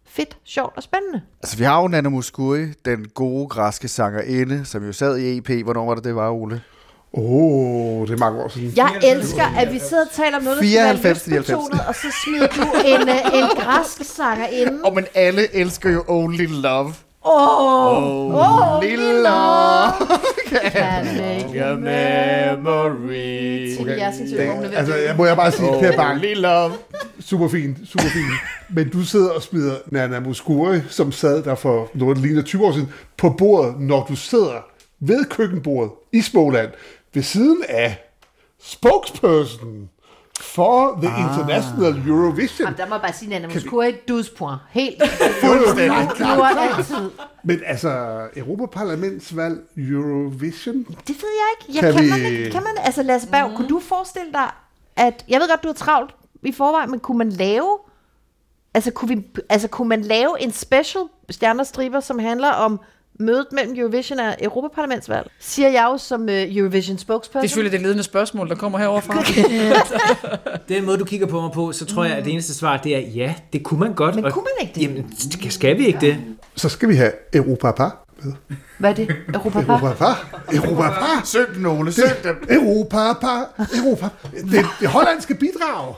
fedt, sjovt og spændende. Altså, vi har jo Nana Mouskouri, den gode græske sangerinde, som jo sad i EP. Hvornår var det var, Ole? Det er mange år siden. Jeg elsker, at vi sidder og taler om noget, der skal være lystbetonet, og så smider du en græsk sangerinde. Men alle elsker jo Only Love. Only Love. Can make a memory. Må jeg bare sige, Per Bang. Only Love. Super fint. Men du sidder og smider Nana Mouskouri, som sad der for noget, der ligner 20 år siden, på bordet, når du sidder ved køkkenbordet i Småland, ved siden af spokesperson for The International Eurovision. Jamen, der må jeg bare sige, Nana Mouskouri, 12 point. Helt fuldstændig. Altid. Men altså, Europaparlamentsvalg, Eurovision? Det ved jeg ikke. Kan man altså, Lasse Berg, kunne du forestille dig, at, jeg ved godt, du er travlt i forvejen, men kunne man lave, kunne man lave en special Stjerner og Striber, som handler om mødet mellem Eurovision og Europaparlamentsvalg? Siger jeg jo som Eurovision spokesperson. Det er selvfølgelig det ledende spørgsmål, der kommer herover fra. Den måde, du kigger på mig på, så tror jeg, at det eneste svar, det er ja, det kunne man godt. Men kunne man ikke det? Jamen, skal vi ikke det? Så skal vi have Europapar med. Hvad er det? Europapar. Søg den, Ole. Søg dem. Europapar. Det hollandske bidrag.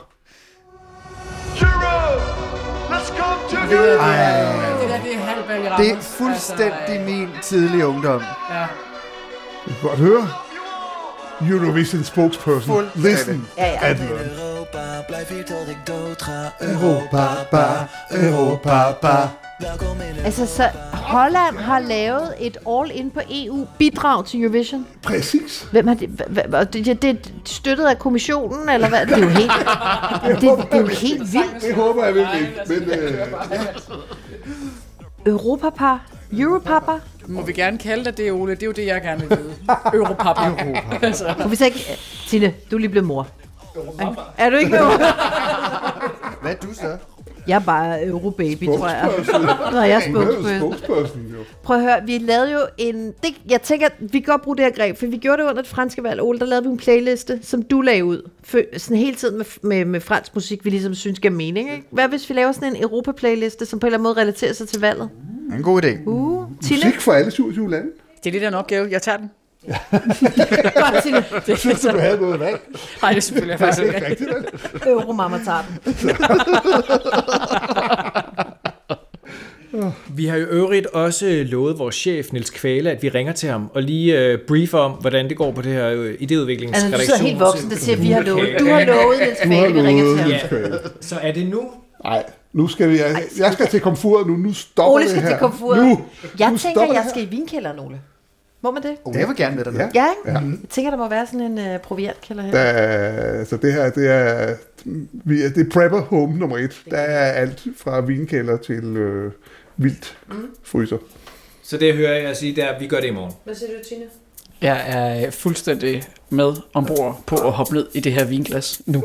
Det er fuldstændig min tidlige ungdom. Ja. Du kan godt høre. Eurovision spokesperson. Listen. Europa, blijf hier tot ik doodga. Europa. Altså, så Holland har lavet et all-in på EU-bidrag til Eurovision? Præcis. Hvem har det er støttet af kommissionen, eller hvad? Det er jo helt, det er jo helt vildt. Det håber jeg virkelig ikke. Men, Europapar? Må vi gerne kalde det det, Ole? Det er jo det, jeg gerne vil vide. Europapar. Altså. Kunne vi så ikke... Tine, du er lige blevet mor. Er du ikke mor? Hvad er du så? Jeg er bare Eurobaby, tror jeg. Nå, jeg er spokesperson. Prøv at høre, vi lavede jo jeg tænker, vi kan godt bruge det her greb, for vi gjorde det under det franske valg, Ole. Der lavede vi en playliste, som du lagde ud. Sådan hele tiden med fransk musik, vi ligesom synes giver mening. Ikke? Hvad hvis vi laver sådan en Europa-playliste, som på en eller anden måde relaterer sig til valget? En god idé. Tine? Musik for alle 27 lande. Det er lidt af en opgave. Jeg tager den. Godt, Tine. Jeg synes, du havde noget valg. Nej, det er selvfølgelig faktisk ikke rigtigt. Euromamma tager den. Vi har jo øvrigt også lovet vores chef, Niels Kvale, at vi ringer til ham og lige briefer om, hvordan det går på det her idéudviklingsredaktion. Altså, du sidder helt voksen, der siger, at vi har lovet. Du har lovet, Niels Kvale, vi ringer til ham. Ja. Så er det nu? Nej, nu skal vi... Jeg skal til komfuret nu. Nu stopper Ole det her. skal til komfuret. Jeg tænker, jeg det skal i vinkælderen, Ole. Må man det? Jeg vil gerne med dig. Ja, ikke? Jeg tænker, der må være sådan en proviantkælder her. Så det her, det er prepper home nummer 1. Der er alt fra vinkælder til vildt fryser. Så det hører jeg sige, der vi gør det i morgen. Hvad siger du, Tine? Jeg er fuldstændig med ombord på at hoppe ned i det her vinglas nu.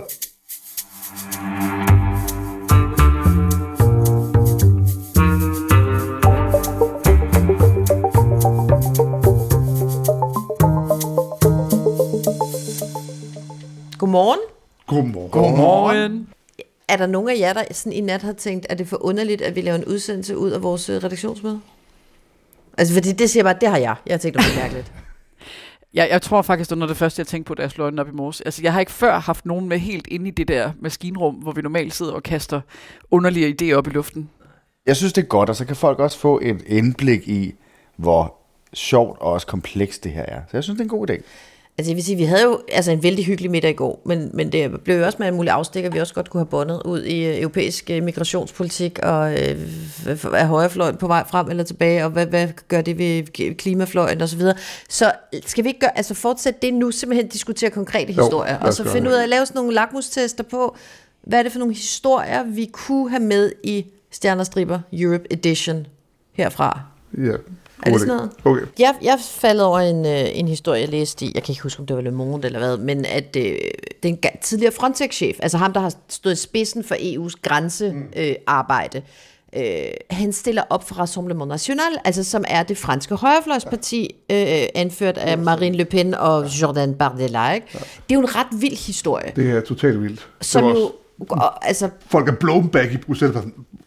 Godmorgen. Godmorgen. Er der nogen af jer, der sådan i nat har tænkt, at det er for underligt, at vi laver en udsendelse ud af vores redaktionsmøde? Altså, fordi det siger bare, det har jeg. Jeg har tænkt, det var mærkeligt. Jeg tror faktisk, det var noget af det første, jeg tænkte på, da jeg slog øjnene op i morges. Altså, jeg har ikke før haft nogen med helt inde i det der maskinrum, hvor vi normalt sidder og kaster underlige idéer op i luften. Jeg synes, det er godt, og så kan folk også få et indblik i, hvor sjovt og også komplekst det her er. Så jeg synes, det er en god idé. Altså jeg vil sige, vi havde jo en vældig hyggelig middag i går, men det blev jo også med en mulig afstikker, vi også godt kunne have bondet ud i europæisk migrationspolitik og er højrefløjen på vej frem eller tilbage, og hvad gør det ved klimafløjen og så videre. Så skal vi ikke fortsætte det nu, simpelthen diskutere konkrete historier, og så finde ud af at lave sådan nogle lakmustester på, hvad er det for nogle historier, vi kunne have med i Stjerner og Striber Europe Edition herfra. Ja. Er det sådan noget? Okay. Jeg faldt over en historie, jeg læste i, jeg kan ikke huske, om det var Le Monde eller hvad, men at den tidligere Frontex-chef, altså ham, der har stået i spidsen for EU's grænsearbejde, han stiller op for Rassemblement National, altså som er det franske højrefløjsparti, anført af Marine Le Pen og Jordan Bardella. Ikke? Ja. Det er jo en ret vild historie. Det er totalt vildt. Som jo... Altså, folk er blown back i Bruxelles. What?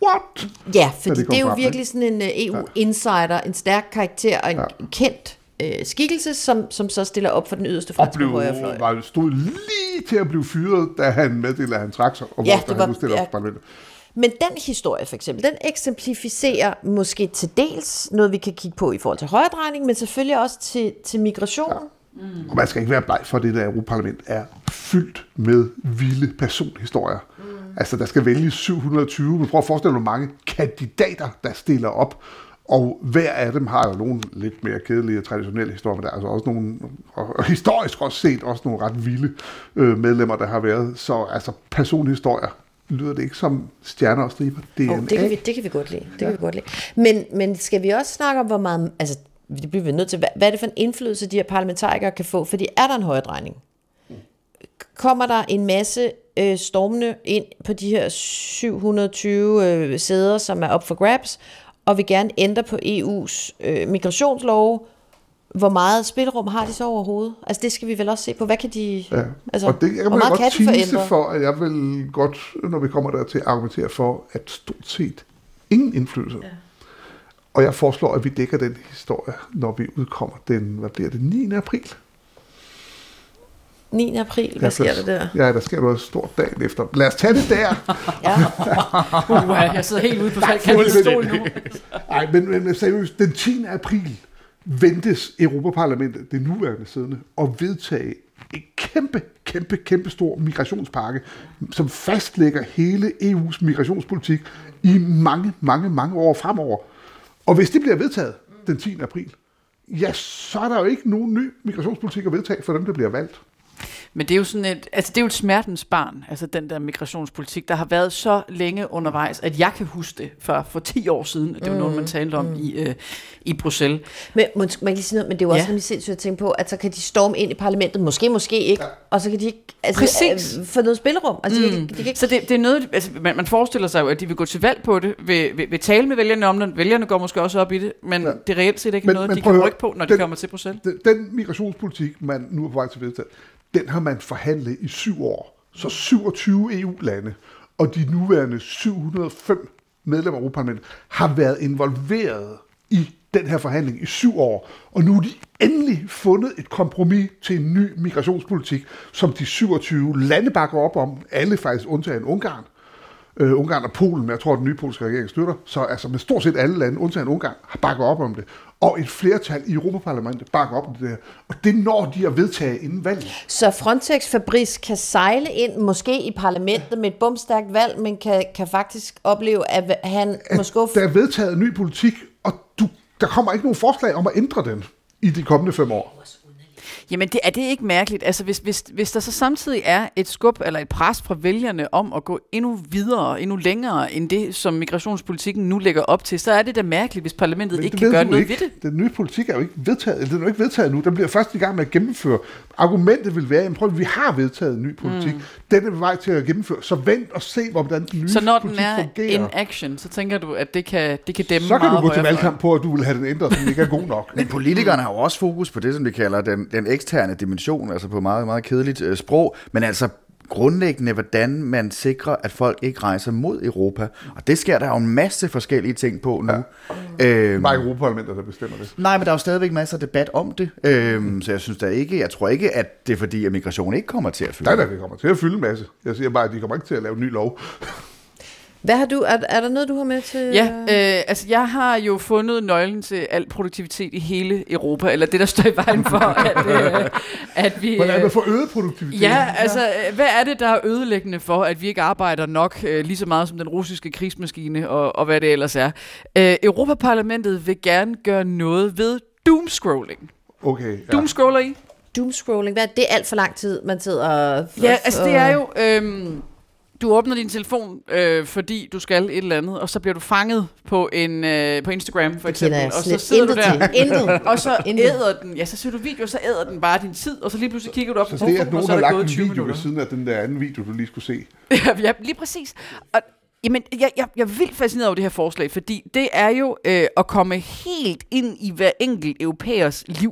what? Ja, fordi det er jo virkelig sådan en EU-insider, en stærk karakter og en kendt skikkelse, som så stiller op for den yderste franske højrefløj. Og stod lige til at blive fyret, da han meddelte, at han trak sig, og hvorfor han nu stiller op for parlamentet. Men den historie for eksempel, den eksemplificerer måske til dels noget, vi kan kigge på i forhold til højredrejning, men selvfølgelig også til migration. Ja. Og man skal ikke være bleg for, det der Europaparlament er fyldt med vilde personhistorier. Altså, der skal vælges 720, men prøv at forestille dig, hvor mange kandidater, der stiller op, og hver af dem har jo nogle lidt mere kedelige og traditionelle historier, men der er altså også nogle, og historisk også set, også nogle ret vilde medlemmer, der har været. Så altså, personhistorier, lyder det ikke som stjerner og striber? Det kan vi godt lide. Det kan vi godt lide. Men skal vi også snakke om, hvor meget, altså det bliver vi nødt til, hvad er det for en indflydelse, de her parlamentarikere kan få? Fordi er der en højredrejning? Kommer der en masse stormende ind på de her 720 sæder, som er op for grabs, og vil gerne ændre på EU's migrationslove? Hvor meget spilrum har de så overhovedet? Altså det skal vi vel også se på. Hvad kan de... Ja. Altså, og det jeg hvor meget kan de forændre? For, at jeg vil godt, når vi kommer der til, argumentere for, at stort set ingen indflydelse. Ja. Og jeg foreslår, at vi dækker den historie, når vi udkommer den, 9. april. 9. april, hvad sker der der? Ja, der sker noget stort dagen efter. Lad os tage det der. Jeg sidder helt ude på kanten nu. Nej, men seriøst, den 10. april ventes Europaparlamentet, det nuværende siddende, at vedtage en kæmpe stor migrationspakke, som fastlægger hele EU's migrationspolitik i mange år fremover. Og hvis det bliver vedtaget den 10. april, ja, så er der jo ikke nogen ny migrationspolitik at vedtage for dem, der bliver valgt. Men det er jo sådan det er jo et smertens barn, altså den der migrationspolitik, der har været så længe undervejs, at jeg kan huske det for 10 år siden. Det var noget, man talte om i Bruxelles. Men man kan lige sige noget, men det er jo også nemlig sindssygt at tænke på, at så kan de storme ind i parlamentet, måske ikke, og så kan de ikke få noget spillerum. Altså, de kan ikke... Så det er noget, altså, man forestiller sig jo, at de vil gå til valg på det, vil tale med vælgerne om det. Vælgerne går måske også op i det, men det er reelt set ikke noget, de kan rykke på, når de kommer til Bruxelles. Den migrationspolitik, man nu er på vej til vedtaget, den har man forhandlet i 7 år. Så 27 EU-lande og de nuværende 705 medlemmer af Europaparlamentet har været involveret i den her forhandling i 7 år. Og nu er de endelig fundet et kompromis til en ny migrationspolitik, som de 27 lande bakker op om. Alle faktisk undtagen Ungarn. Ungarn og Polen, men jeg tror, at den nye polske regering støtter. Så altså med stort set alle lande, undtagen Ungarn, har bakket op om det. Og et flertal i Europaparlamentet bakker op om det der. Og det når de at vedtage inden valget. Så Frontex Fabrice kan sejle ind, måske i parlamentet med et bumstærkt valg, men kan faktisk opleve, at han måske... Der er vedtaget en ny politik, og der kommer ikke nogen forslag om at ændre den i de kommende 5 år. Jamen, er det ikke mærkeligt? Altså, hvis der så samtidig er et skub eller et pres fra vælgerne om at gå endnu videre, endnu længere end det, som migrationspolitikken nu lægger op til, så er det da mærkeligt, hvis parlamentet ikke kan gøre noget ved det. Den nye politik er jo ikke vedtaget, den er jo ikke vedtaget nu. Den bliver først i gang med at gennemføre. Argumentet vil være, at vi har vedtaget en ny politik. Den er på vej til at gennemføre. Så vent og se, hvordan den nye politik fungerer. Så når den er in action, så tænker du, at det kan dæmme så kan du gå til valgkamp på, at du vil have den ændret, så den ikke er god nok. Men politikerne har jo også fokus på det, som vi kalder den eksterne dimension, altså på meget kedeligt sprog, men altså grundlæggende, hvordan man sikrer, at folk ikke rejser mod Europa. Og det sker der jo en masse forskellige ting på nu. Bare Europaparlamentet, der bestemmer det. Nej, men der er jo stadigvæk masser af debat om det. Så jeg tror ikke, at det er fordi, at migration ikke kommer til at fylde. Nej, det kommer til at fylde en masse. Jeg siger bare, at de kommer ikke til at lave en ny lov. Hvad har du? Er der noget, du har med til? Ja, altså jeg har jo fundet nøglen til al produktivitet i hele Europa, eller det, der står i vejen for, at vi... Hvordan er det for øget produktivitet? Ja, altså, hvad er det, der er ødelæggende for, at vi ikke arbejder nok lige så meget som den russiske krigsmaskine, og hvad det ellers er? Europaparlamentet vil gerne gøre noget ved doomscrolling. Okay, ja. Doomscroller I? Doomscrolling, hvad er det? Alt for lang tid, man sidder... Ja, altså det er jo... Du åbner din telefon, fordi du skal et eller andet, og så bliver du fanget på Instagram for eksempel, og så sidder du der, og så æder den, ja, så ser du video, så æder den bare din tid, og så lige pludselig kigger du op på telefonen, og så er der gået 20 minutter. Så det er, at nogen har lagt en video ved siden af den der anden video, du lige skulle se. Ja, lige præcis. Jamen, jeg er vildt fascineret over det her forslag, fordi det er jo at komme helt ind i hver enkelt europæers liv.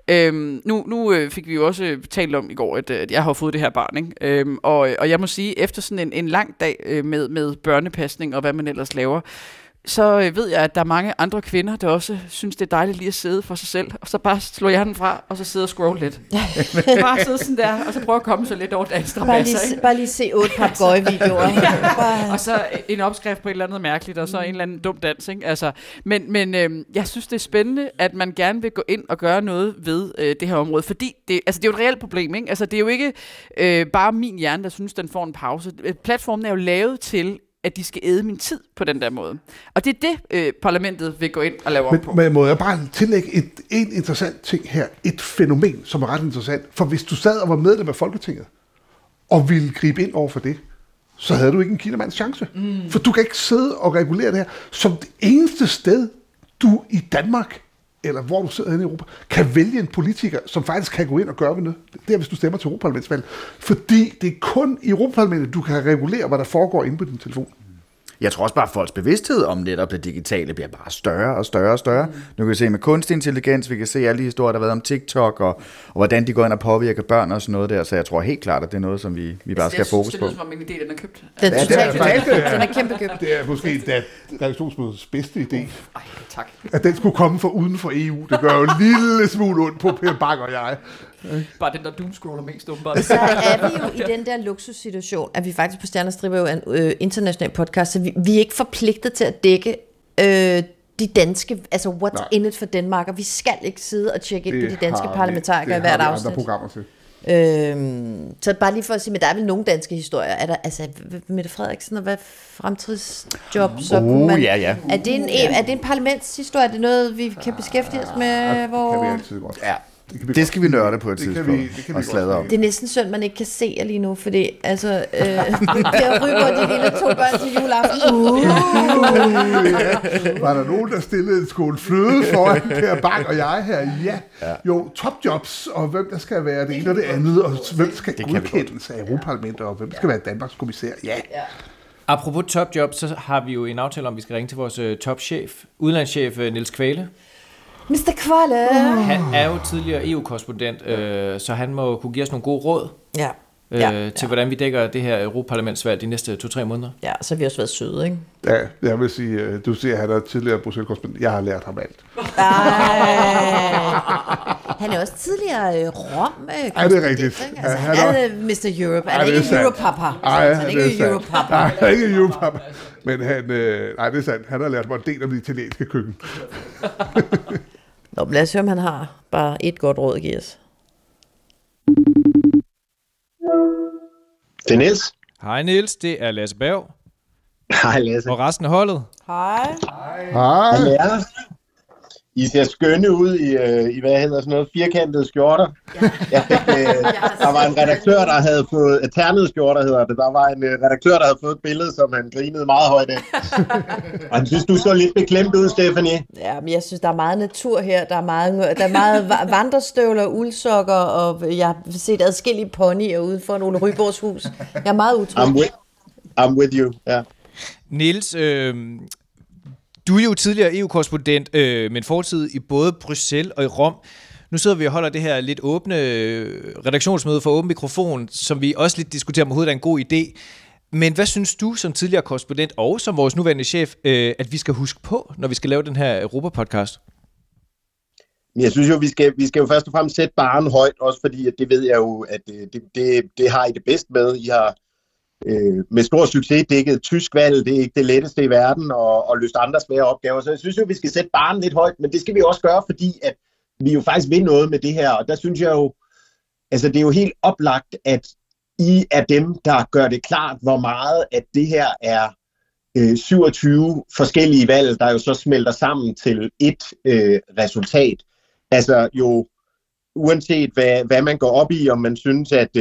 Nu fik vi jo også talt om i går, at jeg har fået det her barn, ikke? Og jeg må sige, efter sådan en lang dag med børnepasning og hvad man ellers laver, så ved jeg, at der er mange andre kvinder, der også synes, det er dejligt lige at sidde for sig selv, og så bare slå hjernen fra, og så sidde og scrolle lidt. Bare sidde sådan der, og så prøve at komme så lidt over dagens strabasser. Bare lige se 8 papegøje-videoer. Og så en opskrift på et eller andet mærkeligt, og så en eller anden dum dans, ikke? Altså, men jeg synes, det er spændende, at man gerne vil gå ind og gøre noget ved det her område, fordi det er jo et reelt problem, ikke? Altså, det er jo ikke bare min hjerne, der synes, den får en pause. Platformen er jo lavet til, at de skal æde min tid på den der måde. Og det er det, parlamentet vil gå ind og lave om på. Men må jeg bare tillægge en interessant ting her. Et fænomen, som er ret interessant. For hvis du sad og var medlem af Folketinget, og ville gribe ind over for det, så havde du ikke en kinamands chance. For du kan ikke sidde og regulere det her. Som det eneste sted, du i Danmark, eller hvor du sidder i Europa, kan vælge en politiker, som faktisk kan gå ind og gøre noget. Det er, hvis du stemmer til Europaparlamentsvalg. Fordi det er kun i Europaparlamentet, du kan regulere, hvad der foregår inde på din telefon. Jeg tror også bare, at folks bevidsthed om netop det digitale bliver bare større og større og større. Nu kan vi se med kunstig intelligens, vi kan se alle de historier, der har været om TikTok, og hvordan de går ind og påvirker børn og sådan noget der. Så jeg tror helt klart, at det er noget, som vi bare skal have fokus på. Det lyder som om en idé, den er købt. Den er kæmpe købt. Det er måske endda redaktionsmødets bedste idé. Ej, tak. At den skulle komme fra uden for EU. Det gør jo en lille smule ondt på Per Bang og jeg. Bare den der doomscroller mest åbenbart. Så er vi jo i den der luksussituation, at vi faktisk på Stjerne og Striber jo er en international podcast, så vi er ikke forpligtet til at dække de danske, altså what's in it for Danmark, og vi skal ikke sidde og tjekke ind på de danske parlamentarikere i hvert afsnit. Det har vi andre programmer til. Så bare lige for at sige, men der er vel nogle danske historier. Er der, altså, Mette Frederiksen og hvad fremtidsjob, så kunne man... Ja. Er det en parlamentshistorie? Er det noget, vi kan beskæftige os med? Hvor... Kan vi altid godt. Ja. Det skal vi nørde på et tidspunkt og sladre om. Det er næsten synd, man ikke kan se jer lige nu, fordi altså, Per Ryber, de lille 2 børn til juleaften. Var der nogen, der stillede en skål fløde foran Per Bang og jeg her? Ja. Jo, topjobs, og hvem der skal være det ene og det andet, og hvem skal godkendes af Europaparlamentet, og hvem skal være Danmarks kommissær? Ja. Apropos topjob, så har vi jo en aftale om, at vi skal ringe til vores topchef, udlandschef Niels Kvale. Mr. Kvale. Han er jo tidligere EU-korrespondent, så han må kunne give os nogle gode råd til, hvordan vi dækker det her Europaparlamentsvalg de næste 2-3 måneder. Ja, så har vi også været søde, ikke? Ja, jeg vil sige, du siger, at han er tidligere Bruxelles-korrespondent. Jeg har lært ham alt. Han er også tidligere Rom. Er det rigtigt? Altså, han er Mr. Europe. Han er ikke Europapa. Han er ikke Europapa. Nej, han er ikke Europapa. Men han, nej, det er sandt. Han har lært mig en del om det italienske køkken. Nå, lad os høre, om han har bare et godt råd at give os. Det er Niels. Hej Niels, det er Lasse Berg. Hej Lasse. Og resten af holdet. Hej. Ja. I ser skønne ud i hvad hedder sådan noget, firkantede skjorter. Jeg fik, der var en redaktør, der havde fået ternede skjorter, hedder det. Der var en redaktør, der havde fået et billede, som han grinede meget højt af. Og han synes, du så lidt beklemt ud, Stephanie. Ja, men jeg synes, der er meget natur her. Der er meget vandrestøvler, uldsokker, og jeg har set adskillige ponyer ude for Ole Ryborgs hus. Jeg er meget utryg. I'm with you, ja. Yeah. Niels, du er jo tidligere EU-korrespondent med en fortid i både Bruxelles og i Rom. Nu sidder vi og holder det her lidt åbne redaktionsmøde for åben mikrofon, som vi også lidt diskuterer, om overhovedet er en god idé. Men hvad synes du som tidligere korrespondent og som vores nuværende chef, at vi skal huske på, når vi skal lave den her Europa-podcast? Jeg synes jo, vi skal jo først og fremmest sætte barren højt, også fordi at det ved jeg jo, at det har I det bedst med. I har med stor succes dækket tysk valg, det er ikke det letteste i verden, og løst andre svære opgaver. Så jeg synes jo, vi skal sætte barren lidt højt, men det skal vi også gøre, fordi at vi jo faktisk vil noget med det her, og der synes jeg jo, altså det er jo helt oplagt, at I er dem, der gør det klart, hvor meget at det her er 27 forskellige valg, der jo så smelter sammen til et resultat. Altså jo, uanset hvad man går op i, om man synes, at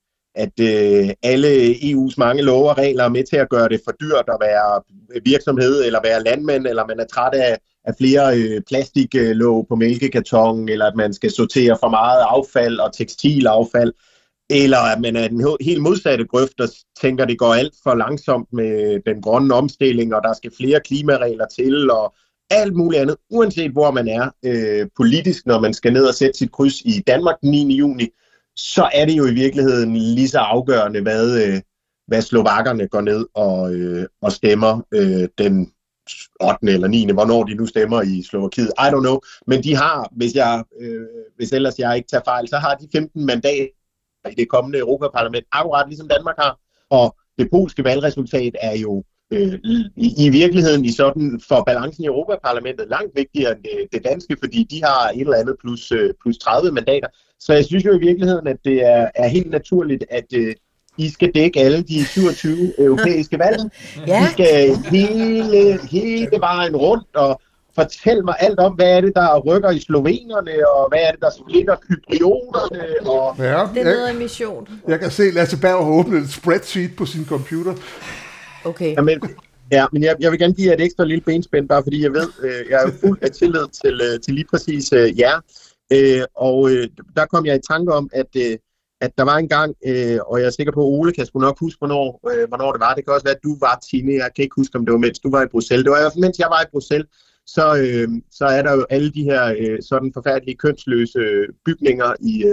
alle EU's mange love og regler er med til at gøre det for dyrt at være virksomhed eller være landmand, eller man er træt af flere plastiklåg på mælkekarton, eller at man skal sortere for meget affald og tekstilaffald. eller at man er den helt modsatte grøft, der tænker, det går alt for langsomt med den grønne omstilling, og der skal flere klimaregler til, og alt muligt andet, uanset hvor man er politisk, når man skal ned og sætte sit kryds i Danmark den 9. juni, så er det jo i virkeligheden lige så afgørende, hvad slovakkerne går ned og stemmer den 8. eller 9. hvornår de nu stemmer i Slovakiet. I don't know. Men de har, hvis ellers jeg ikke tager fejl, så har de 15 mandater i det kommende Europaparlament, akkurat ligesom Danmark har. Og det polske valgresultat er jo i virkeligheden i sådan for balancen i Europaparlamentet langt vigtigere end det danske, fordi de har et eller andet plus 30 mandater. Så jeg synes jo i virkeligheden, at det er helt naturligt, at I skal dække alle de 27 europæiske valg. Ja. I skal hele vejen rundt og fortælle mig alt om, hvad er det, der rykker i slovenerne, og hvad er det, der splitter kyprioterne. Og Ja, Det er noget af mission. jeg kan se, Lasse Berg har åbnet et spreadsheet på sin computer. Okay. Men jeg vil gerne give jer et ekstra lille benspænd, bare fordi jeg ved, jeg er fuld af tillid til lige præcis jer. Der kom jeg i tanke om, at der var en gang, og jeg er sikker på, at Ole kan sgu nok huske, hvornår det var. Det kan også være, at du var, Tine. Jeg kan ikke huske, om det var, mens du var i Bruxelles. Det var i hvert fald, mens jeg var i Bruxelles. Så er der jo alle de her sådan forfærdelige kønsløse bygninger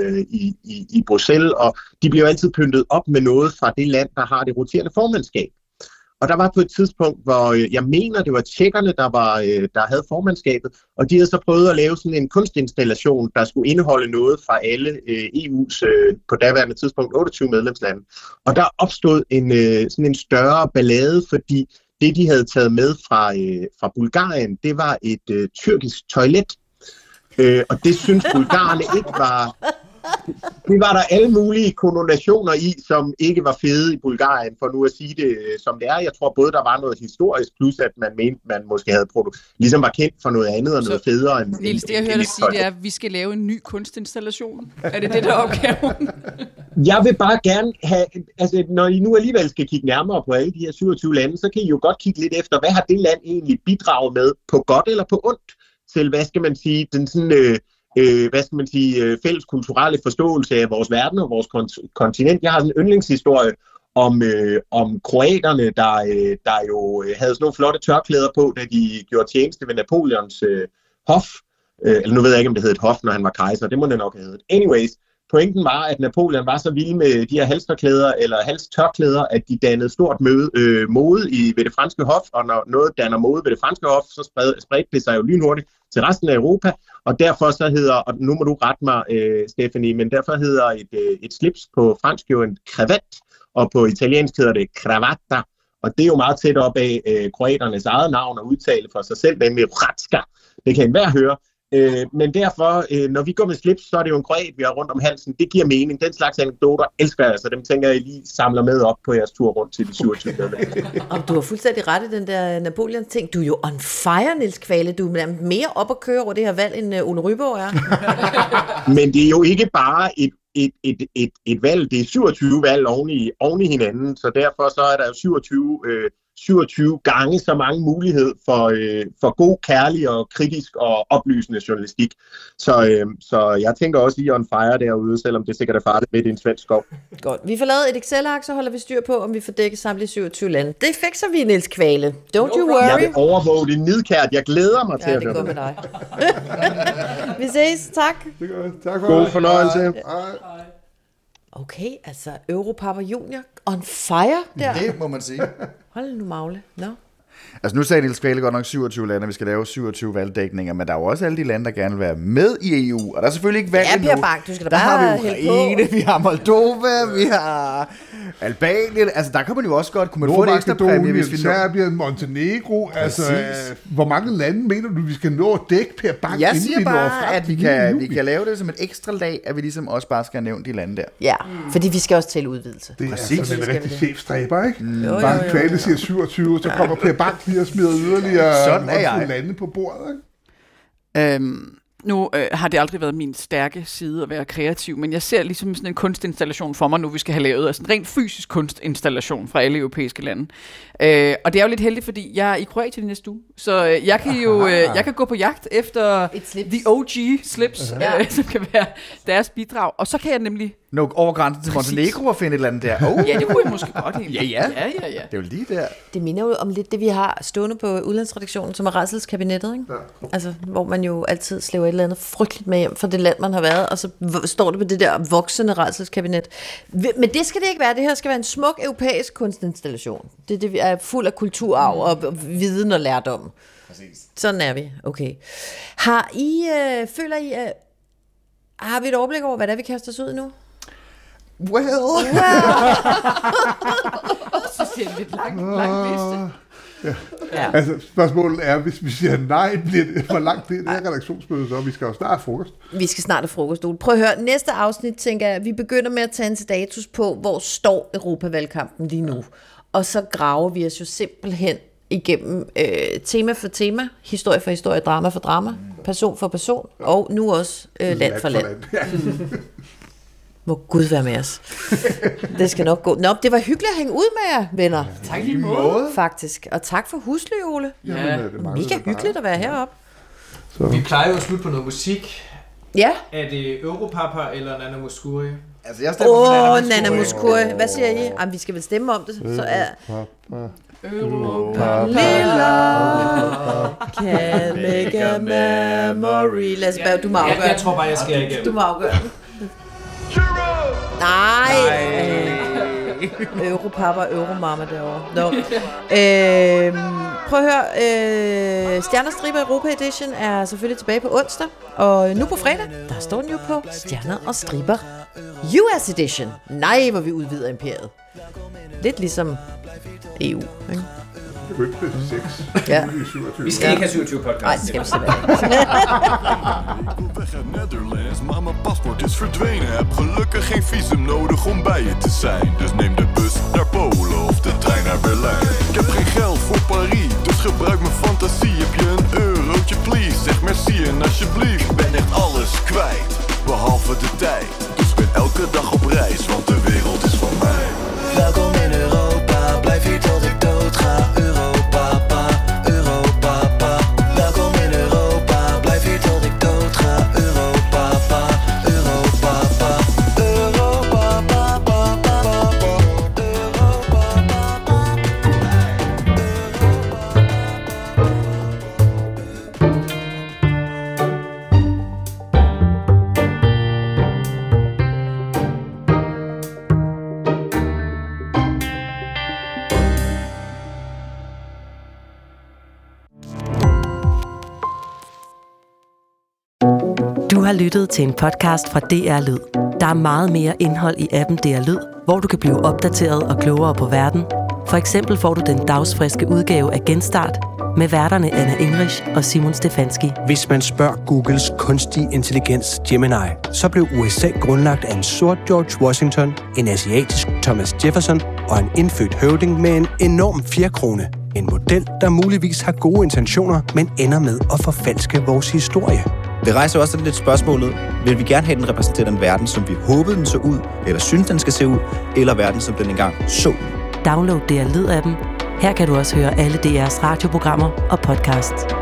i Bruxelles, og de bliver jo altid pyntet op med noget fra det land, der har det roterende formandskab. Og der var på et tidspunkt, hvor jeg mener, det var tjekkerne, der havde formandskabet, og de havde så prøvet at lave sådan en kunstinstallation, der skulle indeholde noget fra alle EU's på daværende tidspunkt 28 medlemslande. Og der opstod sådan en større ballade, fordi det, de havde taget med fra Bulgarien, det var et tyrkisk toilet. Og det synes bulgarerne ikke var... Det var der alle mulige konnotationer i, som ikke var fede i Bulgarien, for nu at sige det som det er. Jeg tror både, der var noget historisk, plus at man mente, man måske havde ligesom var kendt for noget andet og noget federe. Niels, det jeg hørte dig sige, det er, at vi skal lave en ny kunstinstallation. Er det det, der er opgaven? Jeg vil bare gerne have, altså når I nu alligevel skal kigge nærmere på alle de her 27 lande, så kan I jo godt kigge lidt efter, hvad har det land egentlig bidraget med, på godt eller på ondt, til, hvad skal man sige, den sådan... fælles kulturelle forståelse af vores verden og vores kontinent. Jeg har sådan en yndlingshistorie om kroaterne, der jo havde sådan nogle flotte tørklæder på, da de gjorde tjeneste ved Napoleons hof. Eller nu ved jeg ikke, om det hed et hof, når han var kejser. Det må det nok have heddet. Anyways, pointen var, at Napoleon var så vild med de her halstørklæder, at de dannede stort mode ved det franske hof, og når noget danner mode ved det franske hof, så spredte det sig jo lynhurtigt til resten af Europa, og derfor så hedder, og nu må du rette mig, Stephanie, men derfor hedder et slips på fransk jo en cravat, og på italiensk hedder det cravatta, og det er jo meget tæt op af kroaternes eget navn og udtale for sig selv, nemlig Ratska. Det kan enhver høre. Men derfor, når vi går med slips, så er det jo en kroat, vi har rundt om halsen. Det giver mening. Den slags anekdoter elsker jeg, så dem tænker jeg lige samler med op på jeres tur rundt til de 27. Og du har fuldstændig ret i den der Napoleon-ting. Du er jo on fire, Niels Kvale. Du er mere op at køre over det her valg, end Ole Ryborg er. Men det er jo ikke bare et valg. Det er 27 valg oven i hinanden, så derfor så er der jo 27 gange så mange mulighed for god, kærlig og kritisk og oplysende journalistik. Så jeg tænker også, I er on fire derude, selvom det sikkert er farligt midt i en svensk skov. Godt. Vi får lavet et Excel-ark, så holder vi styr på, om vi får dækket samtlige 27 lande. Det fikser vi, Niels Kvale. Don't you worry. Jeg vil overvåge det nidkært. Jeg glæder mig til at høre det. Ja, det går med dig. Vi ses. Tak. Det gør jeg. Tak for god fornøjelse. Hej. Okay, altså Europapa Junior on fire der. Det må man sige. Hold nu magle. No. Altså nu sagde Niels Kvale godt nok 27 lande, vi skal lave 27 valgdækninger, men der er jo også alle de lande, der gerne vil være med i EU, og der er selvfølgelig ikke valg endnu. Ja, Bank, du skal da der bare har vi Ukraine, vi har Moldova, vi har Albanien, altså der kan man jo også godt, kunne man få en ekstra præmie, hvis vi når... Serbien, Montenegro, altså hvor mange lande mener du, vi skal nå at dække per bank? Jeg siger bare, at vi kan lave det som et ekstra lag, at vi ligesom også bare skal have nævnt de lande der. Ja, fordi vi skal også til udvidelse. Det er altså en rigtig chefstræber, ikke? Bank Kvale siger 27, så kommer Per Bank lige og smider yderligere lande på bordet, ikke? Nu har det aldrig været min stærke side at være kreativ, men jeg ser ligesom sådan en kunstinstallation for mig nu, vi skal have lavet. Altså en rent fysisk kunstinstallation fra alle europæiske lande. Og det er jo lidt heldigt, fordi jeg er i Kroatien næste uge, så jeg kan jo jeg kan gå på jagt efter the OG slips, som kan være deres bidrag. Og så kan jeg nemlig... over grænsen til Montenegro og finde et eller andet der. Ja, det kunne jeg måske godt egentlig. Ja. Det er jo lige der. Det minder jo om lidt det, vi har stående på udlandsredaktionen, som er rædselskabinettet, ikke? Ja. Altså, hvor man jo altid slæver et eller andet frygteligt med hjem fra det land, man har været, og så står det på det der voksende rædselskabinet. Men det skal det ikke være. Det her skal være en smuk europæisk kunstinstallation. Det er fuld af kulturarv og viden og lærdom. Præcis. Sådan er vi. Okay. Har I, har vi et overblik over, hvad det er, vi kaster os ud nu? Well. Så siger det lidt lang liste. Ja. Altså, spørgsmålet er, hvis vi siger nej, bliver det for langt det her redaktionsmøde, så vi skal jo snart have frokost. Vi skal snart have frokost. Prøv at høre, næste afsnit, tænker jeg, vi begynder med at tage en status på, hvor står Europavalgkampen lige nu. Og så graver vi os jo simpelthen igennem tema for tema, historie for historie, drama for drama, person for person, og nu også land for land. Må Gud være med os. Det skal nok gå. Nå, det var hyggeligt at hænge ud med jer, venner. Tak lige måde. Faktisk. Og tak for husly, Ole. Ja. Mega hyggeligt at være heroppe. Så. Vi plejer jo at slutte på noget musik. Ja. Er det Europapa eller Nana Mouskouri? Altså, jeg stemmer for Nana Mouskouri. Hvad siger I? Jamen, vi skal vel stemme om det. Så er... Europa lilla can make a memory. Lad os bare, du må afgøre. Jeg tror bare, jeg skal igennem. Du må afgøre. Nej. Europapa og Euromama derovre. No. Prøv at høre. Stjerner Striber Europa Edition er selvfølgelig tilbage på onsdag. Og nu på fredag, der står den jo på Stjerner og Striber US Edition. Nej, hvor vi udvider imperiet. Lidt ligesom EU, ikke? Ja. Vi skal ikke have 27 podcast. Nej, det skal vi simpelthen Weg uit Netherlands, maar mijn paspoort is verdwenen. Heb gelukkig geen visum nodig om bij je te zijn. Dus neem de bus naar Polen of de trein naar Berlijn. Ik heb geen geld voor Paris, dus gebruik mijn fantasie. Heb je een eurotje, please? Zeg merci en alsjeblieft. Ik ben echt alles kwijt, behalve de tijd. Dus ik ben elke dag op reis, want de wereld is van mij. Welkom in Europa, blijf hier tot ik dood ga. Europapa, Europapa. Welkom in Europa, blijf hier tot ik dood ga. Europapa, Europapa. Du har lyttet til en podcast fra DR Lyd. Der er meget mere indhold i appen DR Lyd, hvor du kan blive opdateret og klogere på verden. For eksempel får du den dagsfriske udgave af Genstart med værterne Anna English og Simon Stefanski. Hvis man spørger Googles kunstig intelligens Gemini, så blev USA grundlagt af en sort George Washington, en asiatisk Thomas Jefferson og en indfødt høvding med en enorm fjerkrone. En model, der muligvis har gode intentioner, men ender med at forfalske vores historie. Det rejser også lidt spørgsmålet, vil vi gerne have den repræsentere den verden, som vi håbede den så ud, eller synes den skal se ud, eller verden, som den engang så. Download DR Lyd-appen. Her kan du også høre alle DR's radioprogrammer og podcasts.